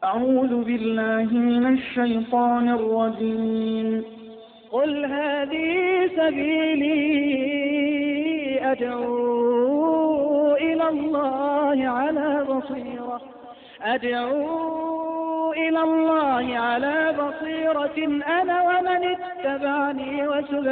أعوذ بالله من الشيطان الرجيم. قل هذه سبيلي أدعو إلى الله على بصيرة أنا ومن اتبعني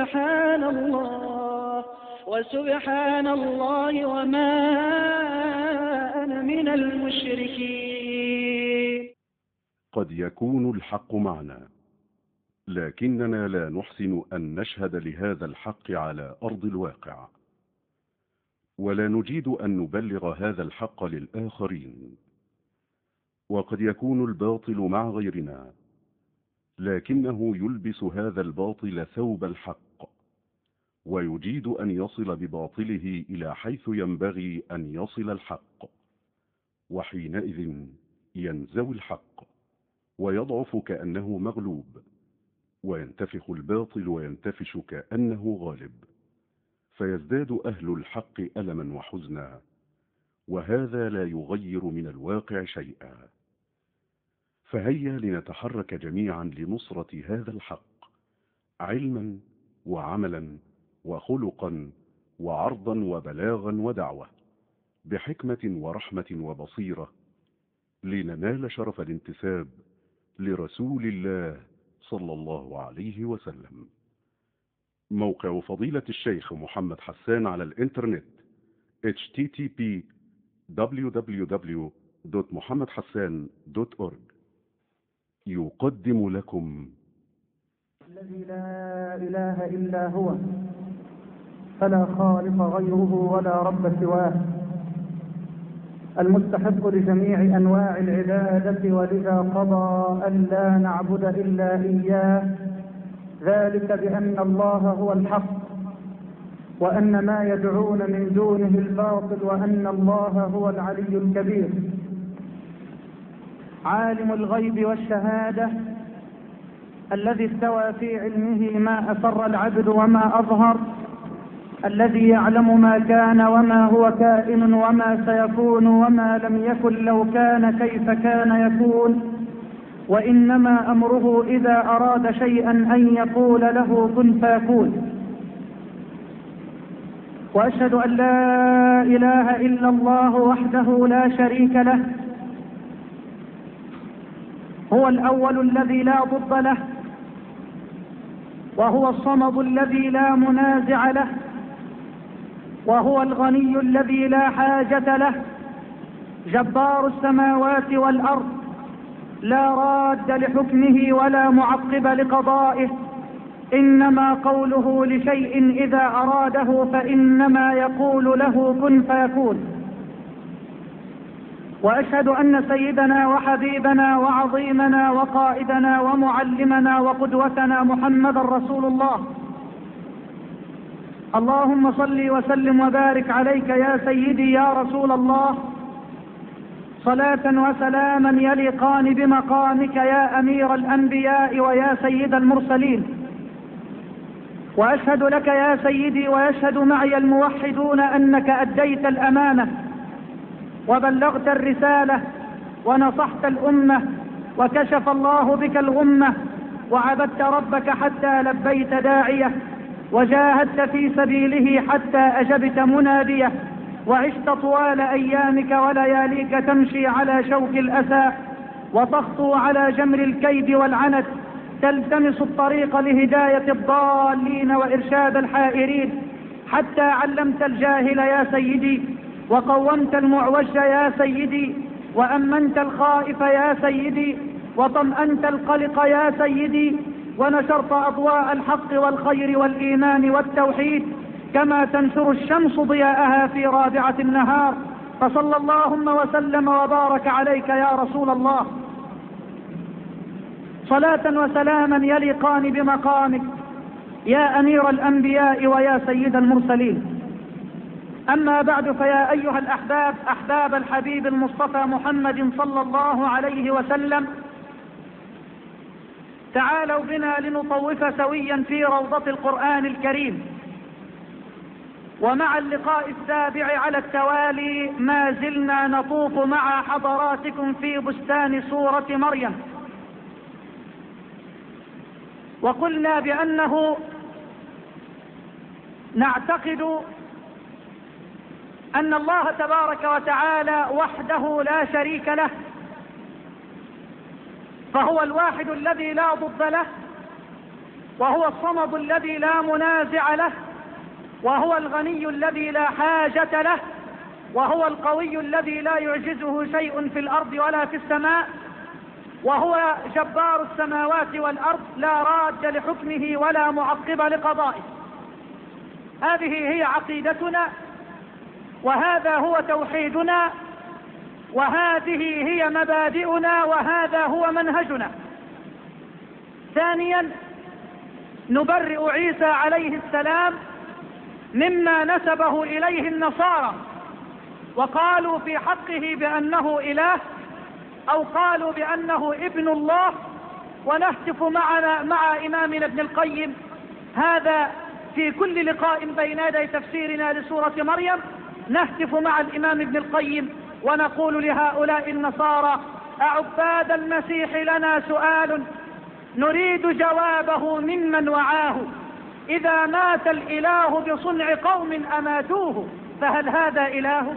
وسبحان الله وما أنا من المشركين. قد يكون الحق معنا، لكننا لا نحسن أن نشهد لهذا الحق على أرض الواقع، ولا نجيد أن نبلغ هذا الحق للآخرين. وقد يكون الباطل مع غيرنا، لكنه يلبس هذا الباطل ثوب الحق، ويجيد أن يصل بباطله إلى حيث ينبغي أن يصل الحق، وحينئذ ينزوي الحق ويضعف كأنه مغلوب، وينتفخ الباطل وينتفش كأنه غالب، فيزداد أهل الحق ألما وحزنا، وهذا لا يغير من الواقع شيئا. فهيا لنتحرك جميعا لنصرة هذا الحق، علما وعملا وخلقا وعرضا وبلاغا ودعوة، بحكمة ورحمة وبصيرة، لننال شرف الانتساب لرسول الله صلى الله عليه وسلم. موقع فضيلة الشيخ محمد حسان على الإنترنت http://www.muhammadhassan.org يقدم لكم الذي لا إله إلا هو، فلا خالق غيره ولا رب سواه، المستحق لجميع أنواع العبادة، ولذا قضى أن لا نعبد إلا إياه، ذلك بأن الله هو الحق، وأن ما يدعون من دونه الباطل، وأن الله هو العلي الكبير، عالم الغيب والشهادة، الذي استوى في علمه ما أسر العبد وما أظهر، الذي يعلم ما كان وما هو كائن وما سيكون وما لم يكن لو كان كيف كان يكون، وإنما أمره إذا أراد شيئا أن يقول له كن فيكون. وأشهد أن لا إله إلا الله وحده لا شريك له، هو الأول الذي لا ضد له، وهو الصمد الذي لا منازع له، وهو الغني الذي لا حاجة له، جبار السماوات والأرض، لا راد لحكمه ولا معقب لقضائه، إنما قوله لشيء إذا أراده فإنما يقول له كن فيكون. وأشهد أن سيدنا وحبيبنا وعظيمنا وقائدنا ومعلمنا وقدوتنا محمد رسول الله. اللهم صل وسلم وبارك عليك يا سيدي يا رسول الله، صلاة وسلاما يليقان بمقامك يا أمير الأنبياء ويا سيد المرسلين. وأشهد لك يا سيدي ويشهد معي الموحدون أنك أديت الأمانة وبلغت الرسالة ونصحت الأمة، وكشف الله بك الغمة، وعبدت ربك حتى لبيت داعيه، وجاهدت في سبيله حتى أجبت مناديه، وعشت طوال أيامك ولياليك تمشي على شوك الأسى، وتخطو على جمر الكيد والعنت، تلتمس الطريق لهداية الضالين وإرشاد الحائرين، حتى علمت الجاهل يا سيدي، وقومت المعوج يا سيدي، وأمنت الخائف يا سيدي، وطمأنت القلق يا سيدي، ونشرت أضواء الحق والخير والإيمان والتوحيد كما تنشر الشمس ضياءها في رابعة النهار. فصلى اللهم وسلم وبارك عليك يا رسول الله، صلاة وسلاما يليقان بمقامك يا أمير الأنبياء ويا سيد المرسلين. أما بعد، فيا أيها الأحباب، أحباب الحبيب المصطفى محمد صلى الله عليه وسلم، تعالوا بنا لنطوف سويا في روضة القرآن الكريم، ومع اللقاء السابع على التوالي ما زلنا نطوف مع حضراتكم في بستان سورة مريم، وقلنا بأنه نعتقد أن الله تبارك وتعالى وحده لا شريك له، فهو الواحد الذي لا ضد له، وهو الصمد الذي لا منازع له، وهو الغني الذي لا حاجة له، وهو القوي الذي لا يعجزه شيء في الأرض ولا في السماء، وهو جبار السماوات والأرض لا راد لحكمه ولا معقب لقضائه. هذه هي عقيدتنا، وهذا هو توحيدنا، وهذه هي مبادئنا، وهذا هو منهجنا. ثانيا، نبرئ عيسى عليه السلام مما نسبه إليه النصارى وقالوا في حقه بأنه إله، أو قالوا بأنه ابن الله، ونهتف مع إمامنا ابن القيم هذا في كل لقاء بين يدي تفسيرنا لسورة مريم. نهتف مع الإمام ابن القيم ونقول لهؤلاء النصارى: أعباد المسيح لنا سؤال نريد جوابه ممن وعاه، إذا مات الإله بصنع قوم أماتوه فهل هذا إله؟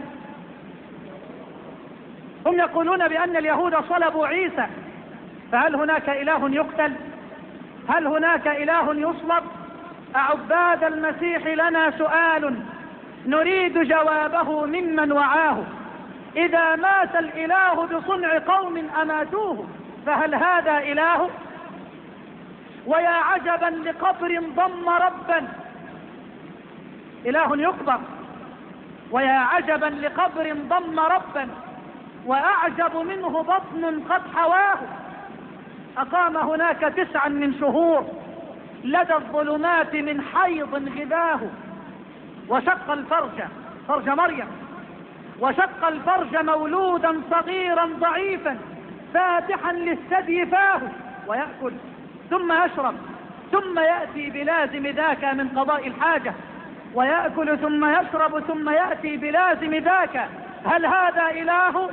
هم يقولون بأن اليهود صلبوا عيسى، فهل هناك إله يقتل؟ هل هناك إله يصلب؟ أعباد المسيح لنا سؤال نريد جوابه ممن وعاه، إذا مات الإله بصنع قوم أماتوه فهل هذا إله؟ ويا عجبا لقبر ضم ربا، إله يقبر، ويا عجبا لقبر ضم ربا وأعجب منه بطن قد حواه، أقام هناك 9 من شهور لدى الظلمات من حيض غذاه، وشق الفرج، فرج مريم، وشق الفرج مولودا صغيرا ضعيفا فاتحا للثدي فاه، ويأكل ثم يشرب ثم يأتي بلازم ذاك من قضاء الحاجة، ويأكل ثم يشرب ثم يأتي بلازم ذاك، هل هذا إله؟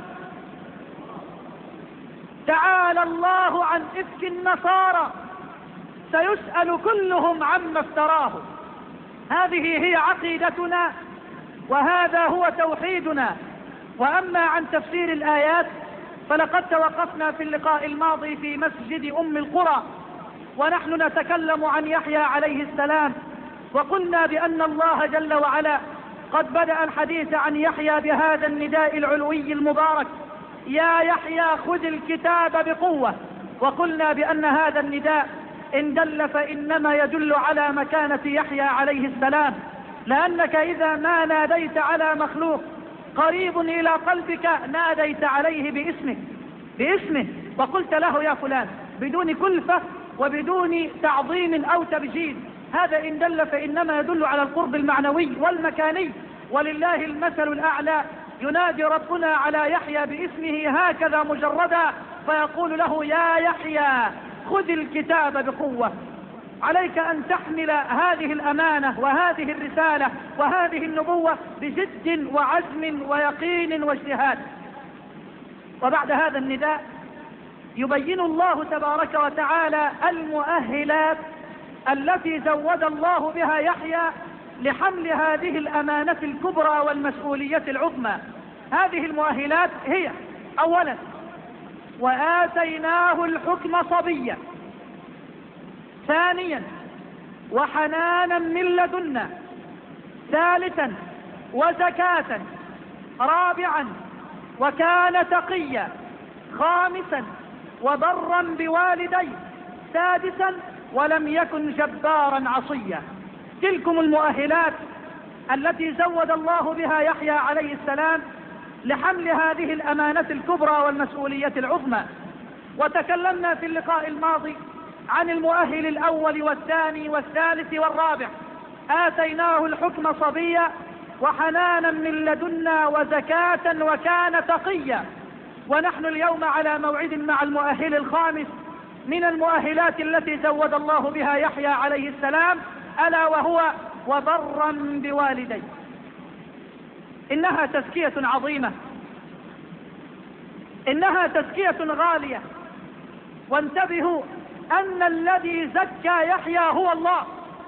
تعالى الله عن إفك النصارى، سيسأل كلهم عما افتراه. هذه هي عقيدتنا، وهذا هو توحيدنا. وأما عن تفسير الآيات فلقد توقفنا في اللقاء الماضي في مسجد أم القرى ونحن نتكلم عن يحيى عليه السلام، وقلنا بأن الله جل وعلا قد بدأ الحديث عن يحيى بهذا النداء العلوي المبارك: يا يحيى خذ الكتاب بقوة. وقلنا بأن هذا النداء إن دل فإنما يدل على مكانة يحيى عليه السلام، لأنك إذا ما ناديت على مخلوق قريب إلى قلبك ناديت عليه باسمه وقلت له يا فلان بدون كلفة وبدون تعظيم أو تبجيل. هذا إن دل فإنما يدل على القرب المعنوي والمكاني، ولله المثل الأعلى. ينادي ربنا على يحيى باسمه هكذا مجردا، فيقول له: يا يحيى خذ الكتاب بقوة. عليك أن تحمل هذه الأمانة وهذه الرسالة وهذه النبوة بجد وعزم ويقين واجتهاد. وبعد هذا النداء يبين الله تبارك وتعالى المؤهلات التي زود الله بها يحيى لحمل هذه الأمانة الكبرى والمسؤولية العظمى. هذه المؤهلات هي: أولا، وآتيناه الحكم صبيا. ثانيا، وحنانا من لدنا. ثالثا، وزكاة. رابعا، وكان تقيا. خامسا، وبرا بوالديه. سادسا، ولم يكن جبارا عصيا. تلكم المؤهلات التي زود الله بها يحيى عليه السلام لحمل هذه الأمانة الكبرى والمسؤولية العظمى. وتكلمنا في اللقاء الماضي عن المؤهل الأول والثاني والثالث والرابع. آتيناه الحكم صبيا، وحنانا من لدنا، وزكاة، وكان تقيا. ونحن اليوم على موعد مع المؤهل الخامس من المؤهلات التي زود الله بها يحيى عليه السلام، ألا وهو وبرا بوالديه. إنها تزكية عظيمة، إنها تزكية غالية. وانتبهوا أن الذي زكى يحيى هو الله.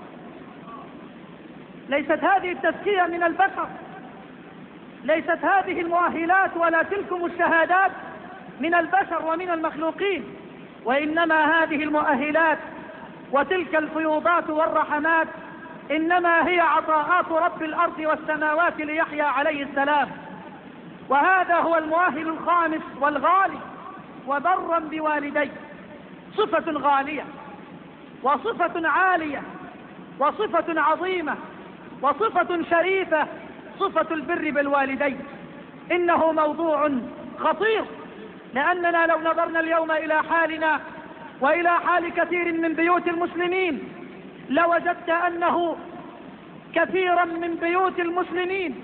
ليست هذه التزكية من البشر، ليست هذه المؤهلات ولا تلكم الشهادات من البشر ومن المخلوقين، وإنما هذه المؤهلات وتلك الفيوضات والرحمات إنما هي عطاءات رب الأرض والسماوات ليحيى عليه السلام. وهذا هو المؤهل الخامس والغالي. وبرا بوالديه، صفة غالية وصفة عالية وصفة عظيمة وصفة شريفة، صفة البر بالوالدين. إنه موضوع خطير، لأننا لو نظرنا اليوم إلى حالنا وإلى حال كثير من بيوت المسلمين لوجدت أنه كثيرا من بيوت المسلمين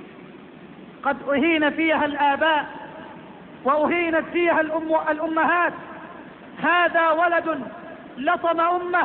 قد أهين فيها الآباء وأهينت فيها الأمهات. هذا ولد لطم أمه،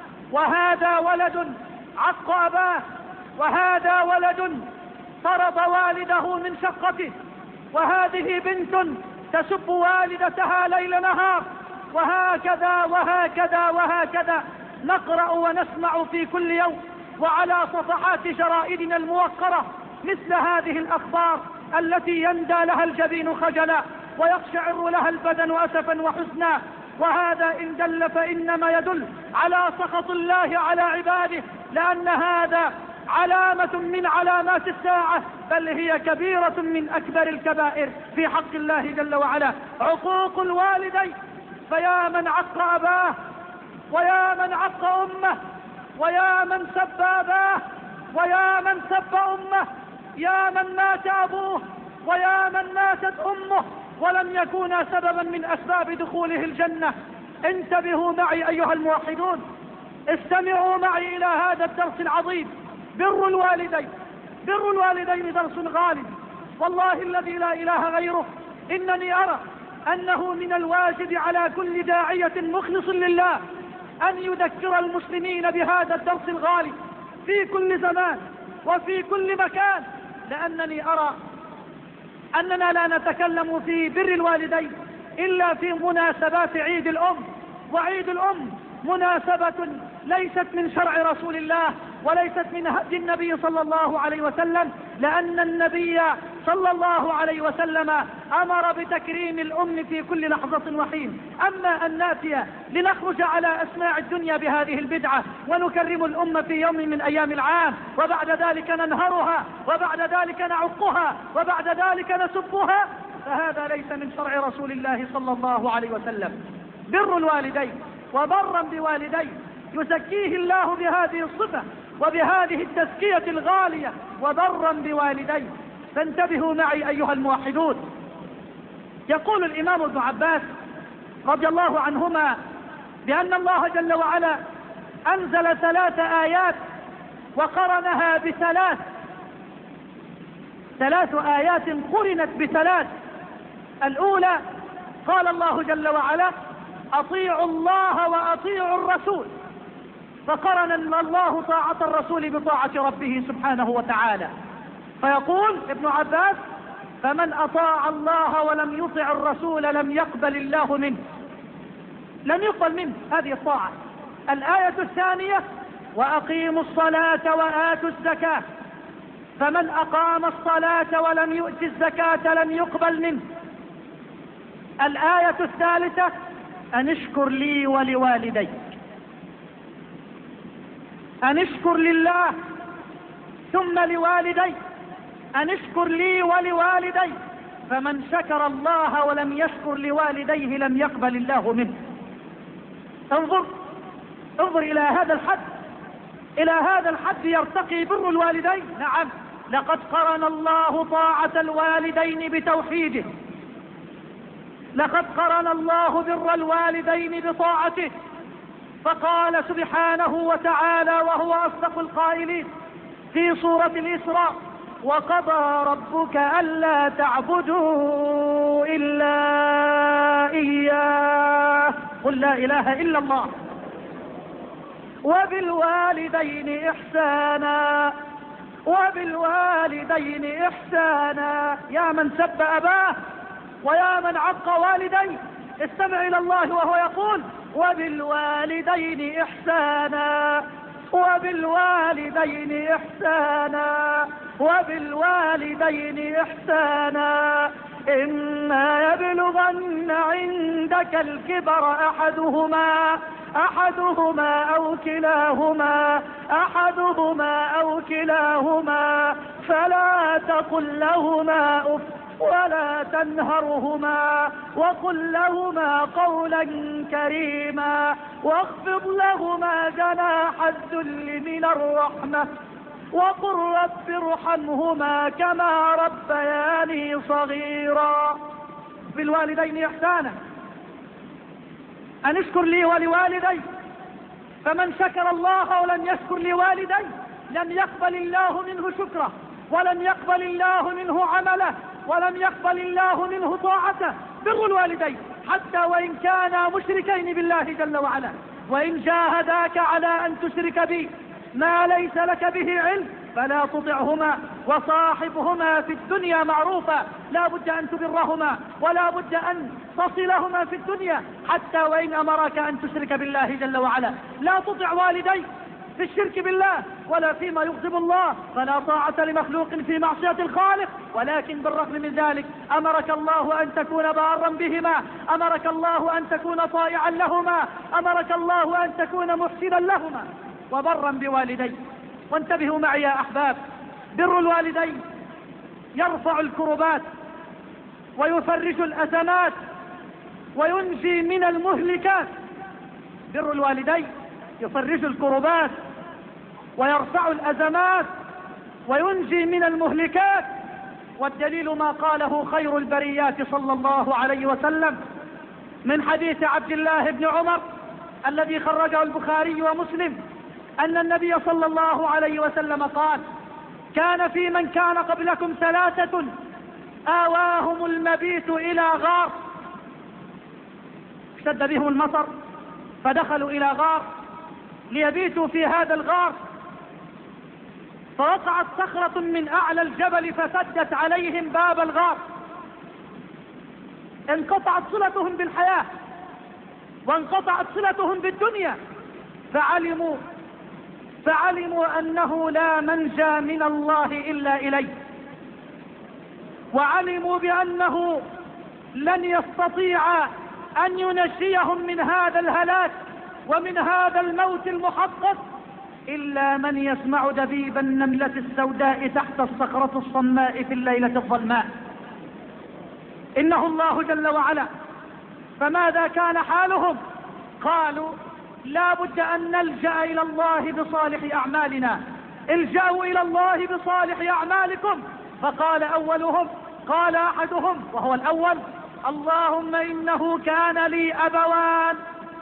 وهذا ولد عق أباه، وهذا ولد طرد والده من شقته، وهذه بنت تسب والدتها ليل نهار، وهكذا وهكذا وهكذا نقرأ ونسمع في كل يوم وعلى صفحات جرائدنا الموقرة مثل هذه الأخبار التي يندى لها الجبين خجلا ويقشعر لها البدن أسفا وحزنا. وهذا إن دل فإنما يدل على سخط الله على عباده، لأن هذا علامة من علامات الساعة، بل هي كبيرة من أكبر الكبائر في حق الله جل وعلا، عقوق الوالدين. فيا من عق أباه، ويا من عق أمه، ويا من سب أباه، ويا من سب أمه، يا من مات أبوه، ويا من ماتت أمه ولم يكونا سببا من أسباب دخوله الجنة. انتبهوا معي أيها الموحدون، استمعوا معي إلى هذا الدرس العظيم. بر الوالدين، بر الوالدين درس غالي، والله الذي لا إله غيره. إنني أرى أنه من الواجب على كل داعية مخلص لله أن يذكر المسلمين بهذا الدرس الغالي في كل زمان وفي كل مكان، لأنني أرى أننا لا نتكلم في بر الوالدين إلا في مناسبات عيد الأم. وعيد الأم مناسبة ليست من شرع رسول الله وليست من هدي النبي صلى الله عليه وسلم، لأن النبي صلى الله عليه وسلم أمر بتكريم الأم في كل لحظة وحين. أما أن نأتي لنخرج على أسماع الدنيا بهذه البدعة ونكرم الأم في يوم من أيام العام، وبعد ذلك ننهرها، وبعد ذلك نعقها، وبعد ذلك نسبها، فهذا ليس من شرع رسول الله صلى الله عليه وسلم. بر الوالدين وبرا بوالديه يزكيه الله بهذه الصفة وبهذه التزكية الغالية، وبرا بوالديه. فانتبهوا معي أيها الموحدون. يقول الإمام ابن عباس رضي الله عنهما بأن الله جل وعلا أنزل 3 آيات وقرنها ب3 آيات قرنت ب3. الأولى قال الله جل وعلا أطيعوا الله وأطيعوا الرسول، فقرن الله طاعة الرسول بطاعة ربه سبحانه وتعالى. فيقول ابن عباس فمن أطاع الله ولم يطع الرسول لم يقبل الله منه، لم يقبل منه هذه الطاعة. الآية الثانية وأقيموا الصلاة وآتوا الزكاة، فمن أقام الصلاة ولم يؤت الزكاة لم يقبل منه. الآية الثالثة أن اشكر لي ولوالديك، أن اشكر لله ثم لوالديك، أن اشكر لي ولوالديك، فمن شكر الله ولم يشكر لوالديه لم يقبل الله منه. انظر إلى هذا الحد، إلى هذا الحد يرتقي بر الوالدين. نعم، لقد قرن الله طاعة الوالدين بتوحيده، لقد قرن الله بر الوالدين بطاعته، فقال سبحانه وتعالى وهو أصدق القائلين في سورة الإسراء وقضى ربك ألا تعبدوا إلا إياه، قل لا إله إلا الله، وبالوالدين إحسانا. وبالوالدين إحسانا. يا من سب أباه ويا من عق والديه، استمع إلى الله وهو يقول وبالوالدين إحسانا، وبالوالدين إحسانا، وبالوالدين إحسانا. إما يبلغن عندك الكبر أحدهما أو كلاهما فلا تقل لهما أف ولا تنهرهما وقل لهما قولا كريما واخفض لهما جناح الذل من الرحمة وقل رب ارحمهما كما ربياني صغيرا. بالوالدين إحسانا، أن اشكر لي ولوالدي، فمن شكر الله ولم يشكر لوالدي لم يقبل الله منه شكره، ولم يقبل الله منه عمله، ولم يقبل الله منه طاعته. بر الوالدين حتى وإن كانا مشركين بالله جل وعلا، وإن جاهداك على أن تشرك بي ما ليس لك به علم فلا تطعهما وصاحبهما في الدنيا معروفا. لا بد أن تبرهما ولا بد أن تصلهما في الدنيا، حتى وإن أمرك أن تشرك بالله جل وعلا. لا تطع والديك في الشرك بالله ولا فيما يغضب الله، فلا طاعة لمخلوق في معصية الخالق. ولكن بالرغم من ذلك أمرك الله أن تكون بارا بهما، أمرك الله أن تكون طائعا لهما، أمرك الله أن تكون محسنا لهما وبرا بوالديك. وانتبهوا معي يا أحباب، بر الوالدين يرفع الكربات ويفرج الأزمات وينجي من المهلكات. بر الوالدين يفرج الكربات ويرفع الأزمات وينجي من المهلكات. والدليل ما قاله خير البريات صلى الله عليه وسلم من حديث عبد الله بن عمر الذي خرجه البخاري ومسلم، أن النبي صلى الله عليه وسلم قال: كان في من كان قبلكم 3 آواهم المبيت إلى غار، اشتد بهم المطر فدخلوا إلى غار ليبيتوا في هذا الغار، فوقعت صخرة من أعلى الجبل فسدت عليهم باب الغار. انقطعت صلتهم بالحياة وانقطعت صلتهم بالدنيا، فعلموا أنه لا منجى من الله إلا إليه، وعلموا بأنه لن يستطيع أن ينجيهم من هذا الهلاك ومن هذا الموت المحقق إلا من يسمع دبيب النملة السوداء تحت الصخرة الصماء في الليلة الظلماء. إنه الله جل وعلا. فماذا كان حالهم؟ قالوا: لا بد أن نلجأ إلى الله بصالح أعمالنا، الجأوا إلى الله بصالح أعمالكم. فقال أحدهم وهو الأول: اللهم إنه كان لي أبوان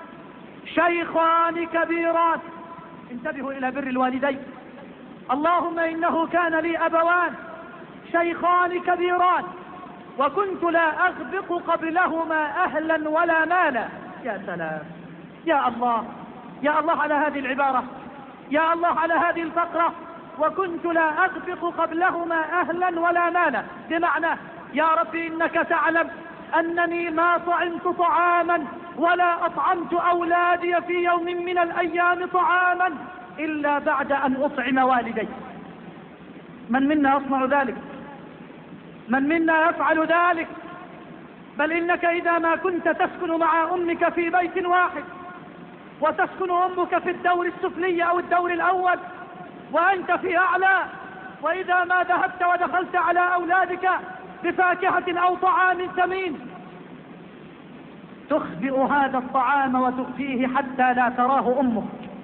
شيخان كبيران. انتبهوا إلى بر الوالدين. اللهم إنه كان لي أبوان شيخان كبيران وكنت لا أغبق قبلهما أهلا ولا مالا. يا سلام، يا الله، يا الله على هذه العبارة، يا الله على هذه الفقرة. وكنت لا أغبق قبلهما أهلا ولا مالا، بمعنى: يا ربي إنك تعلم أنني ما طعمت طعاما ولا أطعمت أولادي في يوم من الأيام طعاما إلا بعد أن أطعم والدي. من منا يصنع ذلك؟ من منا يفعل ذلك؟ بل إنك إذا ما كنت تسكن مع أمك في بيت واحد وتسكن أمك في الدور السفلي أو الدور الأول وأنت في أعلى، وإذا ما ذهبت ودخلت على أولادك بفاكهة أو طعام ثمين تخبئ هذا الطعام وتخفيه حتى لا تراه أمك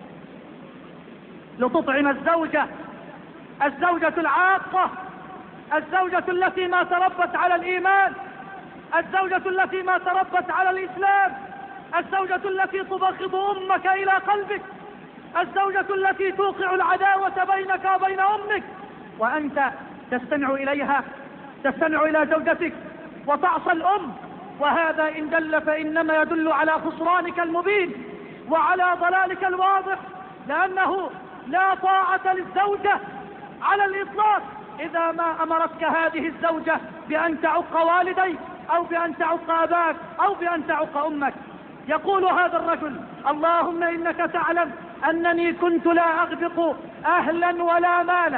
لتطعم الزوجة العاقة، الزوجة التي ما تربت على الإيمان، الزوجة التي ما تربت على الإسلام، الزوجة التي تبغض أمك إلى قلبك، الزوجة التي توقع العداوة بينك وبين أمك، وأنت تستمع إليها، تستمع إلى زوجتك وتعصى الأم. وهذا إن دل فإنما يدل على خسرانك المبين وعلى ضلالك الواضح، لأنه لا طاعة للزوجة على الإطلاق إذا ما أمرتك هذه الزوجة بأن تعق والديك أو بأن تعق أباك أو بأن تعق أمك. يقول هذا الرجل: اللهم إنك تعلم أنني كنت لا أغبق أهلا ولا مالا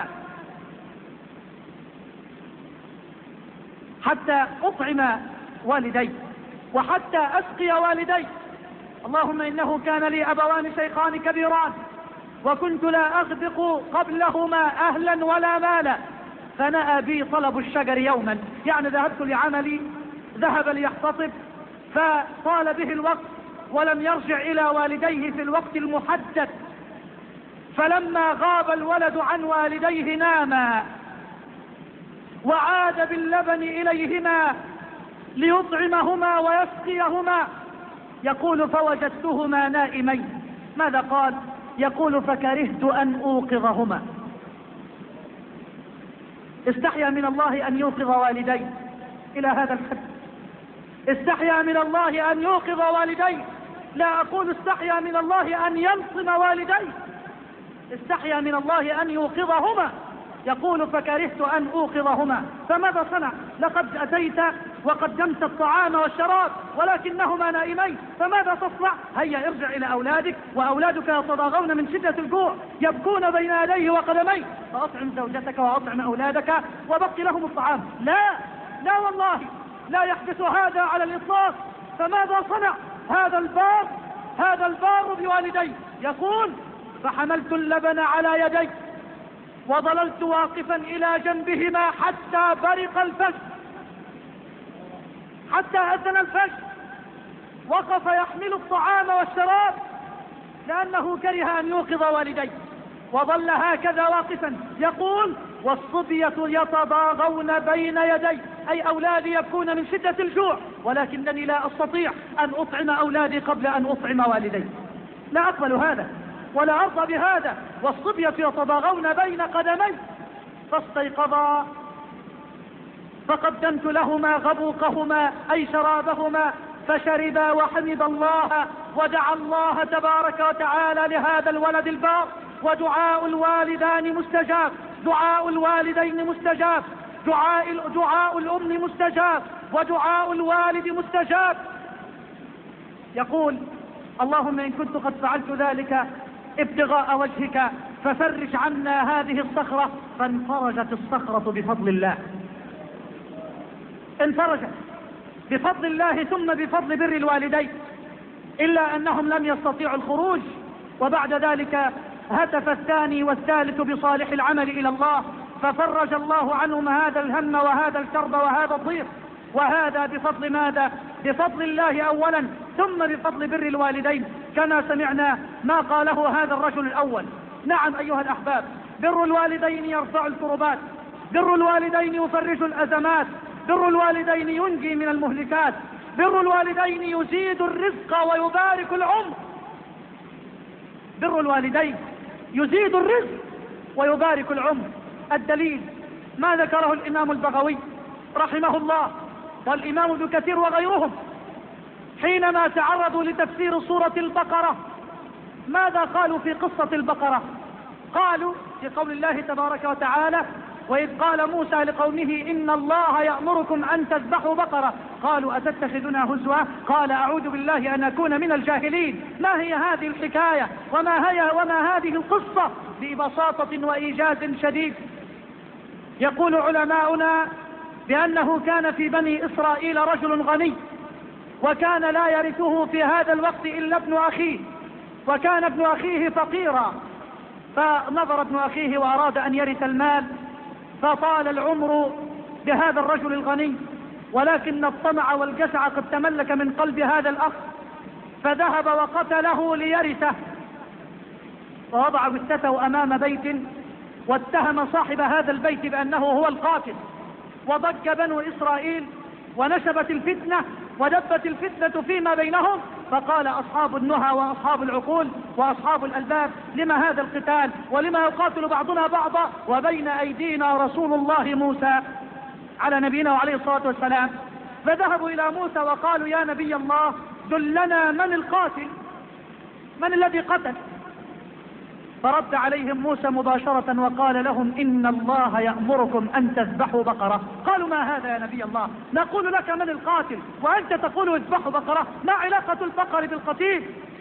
حتى أطعم والدي وحتى أسقي والدي. اللهم إنه كان لي أبوان شيخان كبيران وكنت لا أغبق قبلهما أهلا ولا مالا، فنأى بي طلب الشجر يوما، يعني ذهبت لعملي، ذهب ليحتطب فطال به الوقت ولم يرجع إلى والديه في الوقت المحدد، فلما غاب الولد عن والديه ناما وعاد باللبن إليهما ليطعمهما ويسقيهما. يقول: فوجدتهما نائمين. ماذا قال؟ يقول: فكرهت أن أوقظهما. استحيا من الله أن يوقظ والديه إلى هذا الحد، استحيا من الله أن يوقظ والديه، لا أقول استحيا من الله أن ينصم والديه، استحيا من الله أن يوقظهما. يقول: فكرهت أن أوقظهما. فماذا صنع؟ لقد أتيت وقدمت الطعام والشراب ولكنهما نائمين، فماذا تصنع؟ هيا ارجع إلى أولادك وأولادك يتضاغون من شدة الجوع يبكون بين يديه وقدميه، فأطعم زوجتك وأطعم أولادك وبقي لهم الطعام. لا لا والله لا يحدث هذا على الإطلاق. فماذا صنع هذا البار بوالديه؟ يقول: فحملت اللبن على يدي وظللت واقفا إلى جنبهما حتى برق الفجر، حتى أذن الفجر، وقف يحمل الطعام والشراب لأنه كره أن يوقظ والديه، وظل هكذا واقفا. يقول: والصبية يتضاغون بين يدي، أي أولادي يبكون من شدة الجوع ولكنني لا أستطيع أن أطعم أولادي قبل أن أطعم والدي، لا أقبل هذا ولا أرضى بهذا. والصبية يتضاغون بين قدمي، فاستيقظا فقدمت لهما غبوقهما أي شرابهما فشربا وحمد الله ودعا الله تبارك وتعالى لهذا الولد البار. ودعاء الوالدان مستجاب، دعاء الوالدين مستجاب، دعاء الأم مستجاب، ودعاء الوالد مستجاب. يقول: اللهم إن كنت قد فعلت ذلك ابتغاء وجهك ففرج عنا هذه الصخرة. فانفرجت الصخرة بفضل الله، انفرجت بفضل الله ثم بفضل بر الوالدين، إلا أنهم لم يستطيعوا الخروج. وبعد ذلك هتف الثاني والثالث بصالح العمل إلى الله، ففرج الله عنهم هذا الهم وهذا الكرب وهذا الضيق. وهذا بفضل ماذا؟ بفضل الله أولا ثم بفضل بر الوالدين، كما سمعنا ما قاله هذا الرجل الأول. نعم أيها الأحباب، بر الوالدين يرفع الكربات، بر الوالدين يفرج الأزمات، بر الوالدين ينجي من المهلكات، بر الوالدين يزيد الرزق ويبارك العمر. بر الوالدين يزيد الرزق ويبارك العمر. الدليل ما ذكره الإمام البغوي رحمه الله والإمام ابن كثير وغيرهم حينما تعرضوا لتفسير سورة البقرة. ماذا قالوا في قصة البقرة؟ قالوا في قول الله تبارك وتعالى: وإذ قال موسى لقومه إن الله يأمركم أن تذبحوا بقرة قالوا أتتخذنا هزوا قال أعوذ بالله أن أكون من الجاهلين. ما هي هذه الحكاية وما هذه القصة؟ ببساطة وإيجاز شديد يقول علماؤنا بأنه كان في بني إسرائيل رجل غني، وكان لا يرثه في هذا الوقت إلا ابن أخيه، وكان ابن أخيه فقيرا، فنظر ابن أخيه وأراد أن يرث المال، فطال العمر بهذا الرجل الغني، ولكن الطمع والجشع قد تملك من قلب هذا الأخ، فذهب وقتله ليرثه، ووضع جثته أمام بيت واتهم صاحب هذا البيت بأنه هو القاتل، وضج بنو إسرائيل ونشبت الفتنة ودبت الفتنة فيما بينهم. فقال أصحاب النهى وأصحاب العقول وأصحاب الألباب: لما هذا القتال ولما يقاتل بعضنا بعضا وبين أيدينا رسول الله موسى على نبينا وعليه الصلاة والسلام. فذهبوا إلى موسى وقالوا: يا نبي الله دلنا من القاتل، من الذي قتل؟ فرد عليهم موسى مباشرة وقال لهم إن الله يأمركم أن تذبحوا بقرة. قالوا ما هذا يا نبي الله؟ نقول لك من القاتل وأنت تقول اذبحوا بقرة؟ ما علاقة البقر بالقتيل؟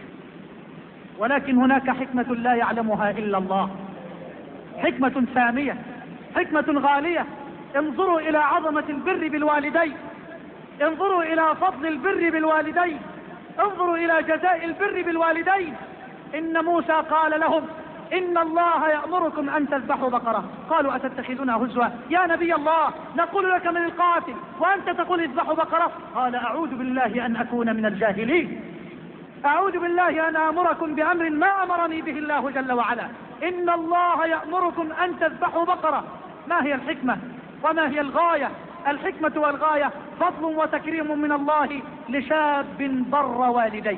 ولكن هناك حكمة لا يعلمها إلا الله، حكمة سامية، حكمة غالية. انظروا إلى عظمة البر بالوالدين، انظروا إلى فضل البر بالوالدين، انظروا إلى جزاء البر بالوالدين. إن موسى قال لهم إن الله يأمركم أن تذبحوا بقرة. قالوا أتتخذنا هزوا يا نبي الله؟ نقول لك من القاتل وأنت تقول اذبحوا بقرة؟ قال أعوذ بالله أن أكون من الجاهلين، أعوذ بالله أن آمركم بأمر ما أمرني به الله جل وعلا. إن الله يأمركم أن تذبحوا بقرة. ما هي الحكمة وما هي الغاية؟ الحكمة والغاية فضل وتكريم من الله لشاب بر والديه.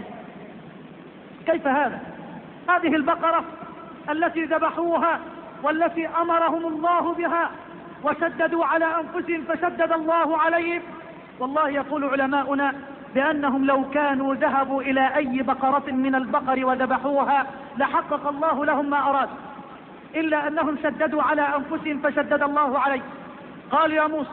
كيف هذا؟ هذه البقرة التي ذبحوها والتي أمرهم الله بها وشددوا على أنفسهم فشدد الله عليهم. والله يقول علماؤنا بأنهم لو كانوا ذهبوا إلى أي بقرة من البقر وذبحوها لحقق الله لهم ما أراد، إلا أنهم شددوا على أنفسهم فشدد الله عليه. قال يا موسى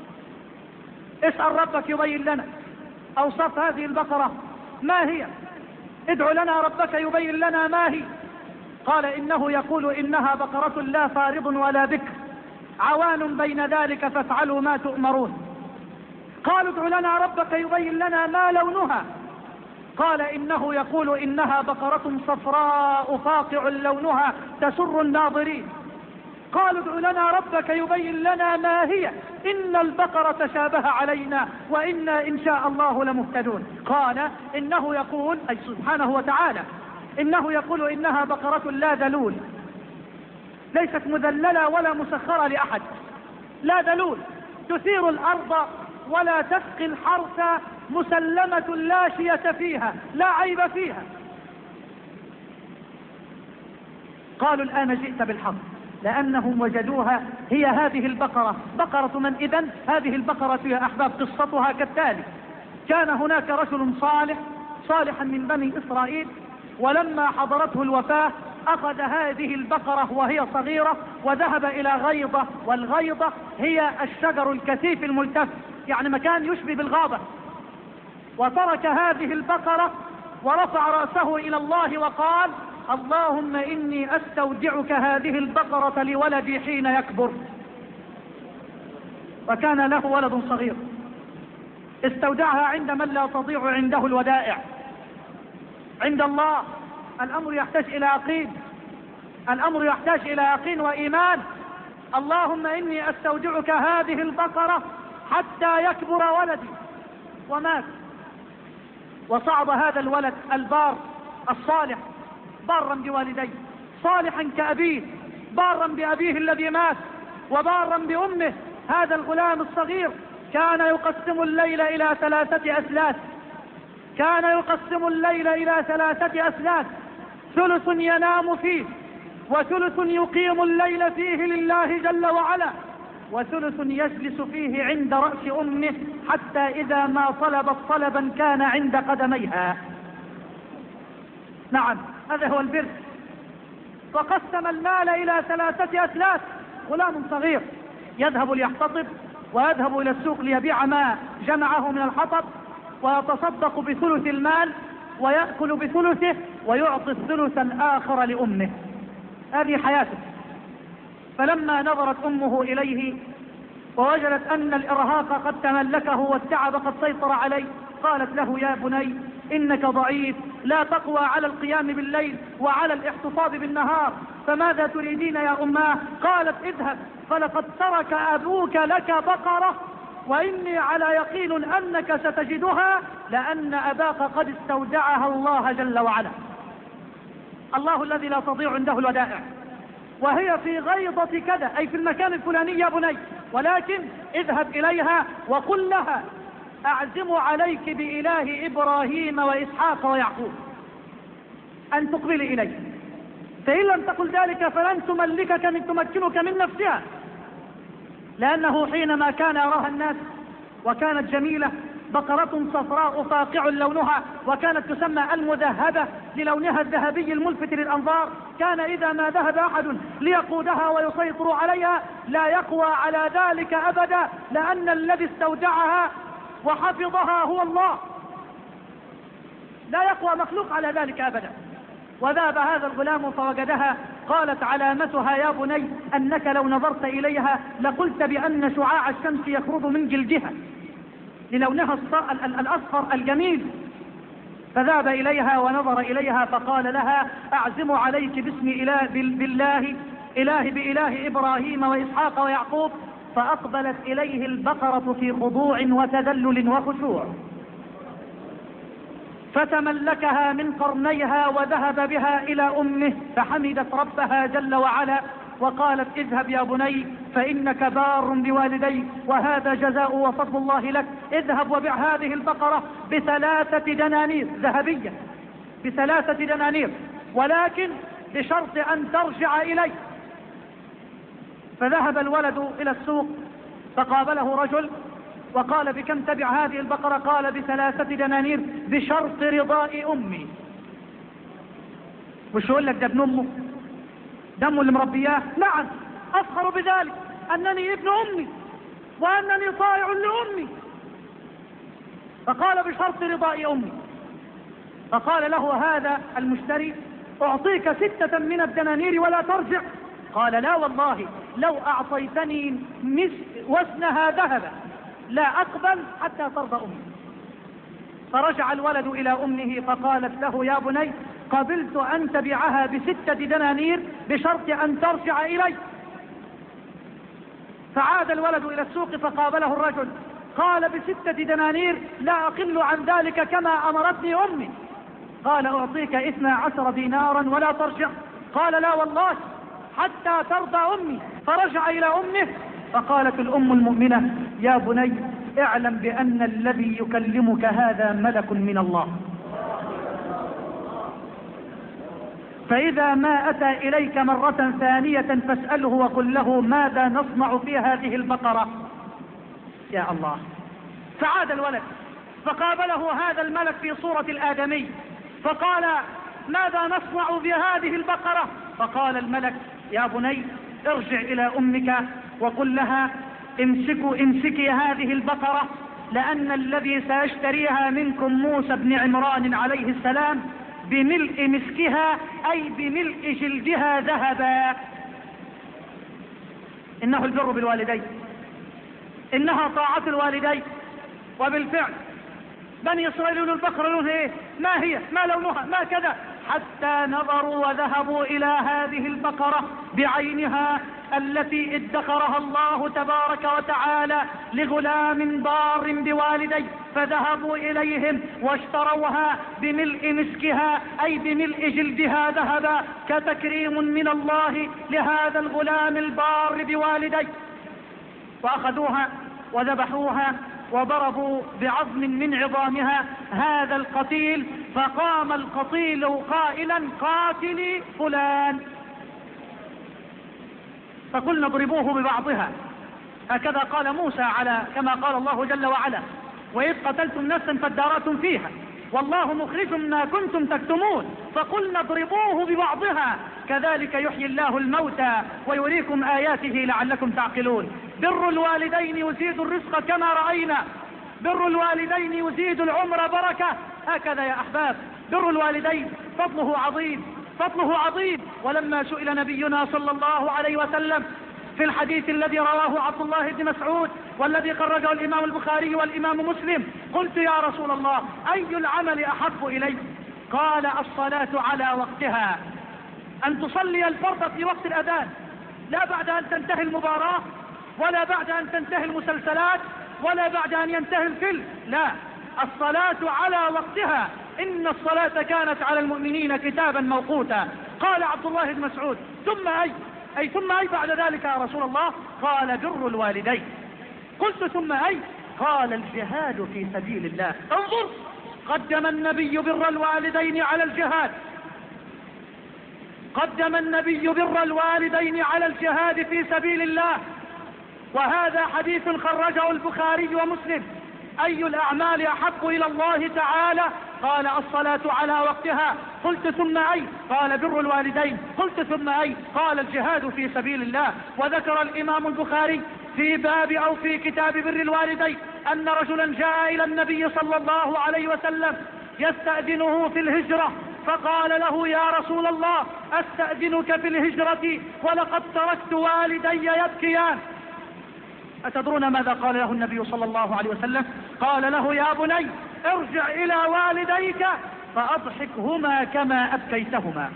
اسأل ربك يبين لنا أوصاف هذه البقرة ما هي، ادعو لنا ربك يبين لنا ما هي. قال إنه يقول إنها بقرة لا فارض ولا بكر عوان بين ذلك فافعلوا ما تؤمرون. قالوا ادعو لنا ربك يبين لنا ما لونها. قال إنه يقول إنها بقرة صفراء فاقع لونها تسر الناظرين. قالوا ادعو لنا ربك يبين لنا ما هي إن البقرة تشابه علينا وإنا إن شاء الله لمهتدون. قال إنه يقول أي سبحانه وتعالى إنه يقول إنها بقرة لا ذلول، ليست مذللة ولا مسخرة لأحد، لا ذلول، تثير الأرض ولا تسقي الحرث، مسلمة لا شية فيها، لا عيب فيها. قالوا الآن جئت بالحق، لأنهم وجدوها هي هذه البقرة. بقرة من إذن؟ هذه البقرة يا أحباب قصتها كالتالي: كان هناك رجل صالحا من بني إسرائيل، ولما حضرته الوفاة أخذ هذه البقرة وهي صغيرة وذهب إلى غيضة، والغيضة هي الشجر الكثيف الملتف، يعني مكان يشبه بالغابة، وترك هذه البقرة ورفع رأسه إلى الله وقال: اللهم إني أستودعك هذه البقرة لولدي حين يكبر. وكان له ولد صغير، استودعها عند من لا تضيع عنده الودائع، عند الله. الأمر يحتاج إلى يقين، الأمر يحتاج إلى يقين وإيمان. اللهم إني أستودعك هذه البقرة حتى يكبر ولدي. ومات، وصعد هذا الولد البار الصالح بارا بوالديه، صالحا كأبيه، بارا بأبيه الذي مات وبارا بأمه. هذا الغلام الصغير كان يقسم الليل إلى 3 أثلاث، كان يقسم الليل إلى 3 أثلاث، ثلث ينام فيه، وثلث يقيم الليل فيه لله جل وعلا، وثلث يجلس فيه عند رأس أمه حتى إذا ما طلبت طلبا كان عند قدميها. نعم، هذا هو البر. وقسم المال إلى 3 أثلاث. غلام صغير يذهب ليحتطب ويذهب إلى السوق ليبيع ما جمعه من الحطب، ويتصدق بثلث المال ويأكل بثلثه ويعطي الثلث الآخر لأمه. هذه حياته. فلما نظرت أمه إليه ووجدت أن الإرهاق قد تملكه والتعب قد سيطر عليه، قالت له: يا بني إنك ضعيف، لا تقوى على القيام بالليل وعلى الاحتفاظ بالنهار، فماذا تريدين يا أماه؟ قالت: اذهب فلقد ترك أبوك لك بقرة، وإني على يقين أنك ستجدها، لأن أباك قد استودعها الله جل وعلا، الله الذي لا تضيع عنده الودائع، وهي في غيضة كذا، أي في المكان الفلاني يا بني، ولكن اذهب إليها وقل لها: أعزم عليك بإله إبراهيم وإسحاق ويعقوب أن تقبلي إليه، فإن لم تقل ذلك فلن تمكنك من نفسها، لأنه حينما كان يراها الناس وكانت جميلة بقرة صفراء فاقع لونها، وكانت تسمى المذهبة للونها الذهبي الملفت للأنظار. كان إذا ما ذهب أحد ليقودها ويسيطر عليها لا يقوى على ذلك أبدا، لأن الذي استودعها وحفظها هو الله، لا يقوى مخلوق على ذلك أبدا. وذهب هذا الغلام فوجدها، قالت علامتها يا بني أنك لو نظرت إليها لقلت بأن شعاع الشمس يخرج من جلدها للونها الأصفر الجميل. فذهب إليها ونظر إليها فقال لها أعزم عليك باسم إله بإله إبراهيم وإسحاق ويعقوب. فأقبلت إليه البقرة في خضوع وتذلل وخشوع، فتملكها من قرنيها وذهب بها إلى أمه، فحمدت ربها جل وعلا وقالت اذهب يا بني فإنك بار بوالديك وهذا جزاء وفضل الله لك. اذهب وبع هذه البقرة ب3 دنانير ذهبية، ب3 دنانير، ولكن بشرط أن ترجع إلي. فذهب الولد إلى السوق فقابله رجل وقال بكم تبع هذه البقرة؟ قال ب3 دنانير بشرط رضاء أمي. وش يقول لك ده ابن أمه، دمه اللي مربياه؟ نعم، أفخر بذلك أنني ابن أمي وأنني طائع لأمي. فقال بشرط رضاء أمي. فقال له هذا المشتري أعطيك 6 من الدنانير ولا ترجع. قال لا والله لو أعطيتني وزنها ذهبا لا أقبل حتى ترضى أمي. فرجع الولد إلى أمه فقالت له يا بني قبلت أن تبيعها ب6 دنانير بشرط أن ترجع إلي. فعاد الولد إلى السوق فقابله الرجل قال ب6 دنانير لا أقل عن ذلك كما أمرتني أمي. قال أعطيك 12 دينارا ولا ترجع. قال لا والله حتى ترضى أمي. فرجع إلى أمه فقالت الأم المؤمنة يا بني اعلم بأن الذي يكلمك هذا ملك من الله، فإذا ما أتى إليك مرة ثانية فاسأله وقل له ماذا نصنع في هذه البقرة. يا الله. فعاد الولد فقابله هذا الملك في صورة الآدمي فقال ماذا نصنع في هذه البقرة؟ فقال الملك يا بني ارجع إلى أمك وقل لها امسكي هذه البقرة، لأن الذي سيشتريها منكم موسى بن عمران عليه السلام بملء مسكها أي بملء جلدها ذهبا. إنه البر بالوالدين، إنها طاعة الوالدين. وبالفعل بني إسرائيل البقرة لونها إيه؟ ما هي؟ ما لونها؟ ما كذا؟ حتى نظروا وذهبوا إلى هذه البقرة بعينها التي ادخرها الله تبارك وتعالى لغلام بار بوالديه، فذهبوا إليهم واشتروها بملء مسكها أي بملء جلدها ذهبا كتكريم من الله لهذا الغلام البار بوالديه. وأخذوها وذبحوها وضربوا بعظم من عظامها هذا القتيل، فقام القتيل قائلا قاتلي فلان. فقلنا اضربوه ببعضها، هكذا قال موسى على كما قال الله جل وعلا وإذ قتلتم نفسا فادارأتم فيها والله مخرج ما كنتم تكتمون. فقلنا اضربوه ببعضها كذلك يحيي الله الموتى ويريكم آياته لعلكم تعقلون. بر الوالدين يزيد الرزق كما رأينا، بر الوالدين يزيد العمر بركة. هكذا يا أحباب بر الوالدين فضله عظيم، فضله عظيم. ولما سئل نبينا صلى الله عليه وسلم في الحديث الذي رواه عبد الله بن مسعود والذي خرجه الإمام البخاري والإمام مسلم قلت يا رسول الله أي العمل أحب إليك؟ قال الصلاة على وقتها، أن تصلي الفرض في وقت الأذان، لا بعد أن تنتهي المباراة ولا بعد أن تنتهي المسلسلات ولا بعد أن ينتهي الفيلم، لا، الصلاة على وقتها، إن الصلاة كانت على المؤمنين كتابا موقوتا. قال عبد الله بن مسعود ثم أي ثم أي بعد ذلك يا رسول الله؟ قال بر الوالدين. قلت ثم أي؟ قال الجهاد في سبيل الله. انظر، قدم النبي بر الوالدين على الجهاد، قدم النبي بر الوالدين على الجهاد في سبيل الله. وهذا حديث خرجه البخاري ومسلم أي الأعمال أحب إلى الله تعالى؟ قال الصلاة على وقتها. قلت ثم أي؟ قال بر الوالدين. قلت ثم أي؟ قال الجهاد في سبيل الله. وذكر الإمام البخاري في باب أو في كتاب بر الوالدين أن رجلا جاء إلى النبي صلى الله عليه وسلم يستأذنه في الهجرة، فقال له يا رسول الله أستأذنك في الهجرة ولقد تركت والدي يبكيان. أتدرون ماذا قال له النبي صلى الله عليه وسلم؟ قال له يا بني ارجع إلى والديك فأضحكهما كما أبكيتهما.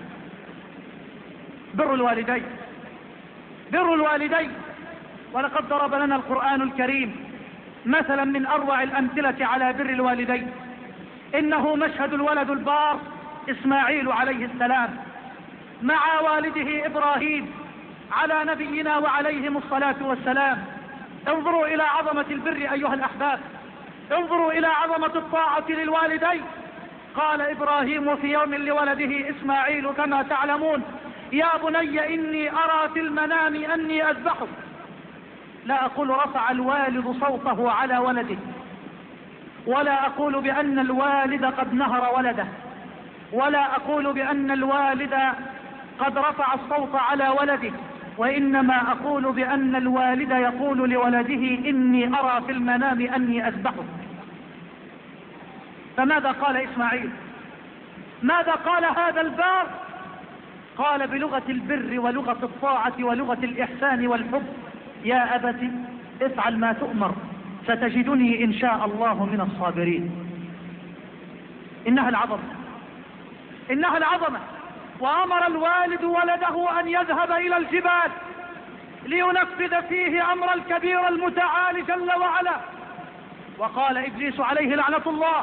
بر الوالدين، بر الوالدين. ولقد ضرب لنا القرآن الكريم مثلا من أروع الأمثلة على بر الوالدين، إنه مشهد الولد البار إسماعيل عليه السلام مع والده إبراهيم على نبينا وعليهم الصلاة والسلام. انظروا إلى عظمة البر أيها الأحباب، انظروا إلى عظمة الطاعة للوالدين. قال إبراهيم في يوم لولده إسماعيل كما تعلمون يا بني إني أرى في المنام أني أذبحك. لا أقول رفع الوالد صوته على ولده، ولا أقول بأن الوالد قد نهر ولده، ولا أقول بأن الوالد قد رفع الصوت على ولده، وإنما أقول بأن الوالد يقول لولده إني أرى في المنام أني أذبحك. فماذا قال إسماعيل؟ ماذا قال هذا البار؟ قال بلغة البر ولغة الطاعة ولغة الإحسان والحب يا أبت افعل ما تؤمر ستجدني إن شاء الله من الصابرين. إنها العظمة، إنها العظمة. وأمر الوالد ولده أن يذهب إلى الجبال لينفذ فيه أمر الكبير المتعال جل وعلا. وقال إبليس عليه لعنة الله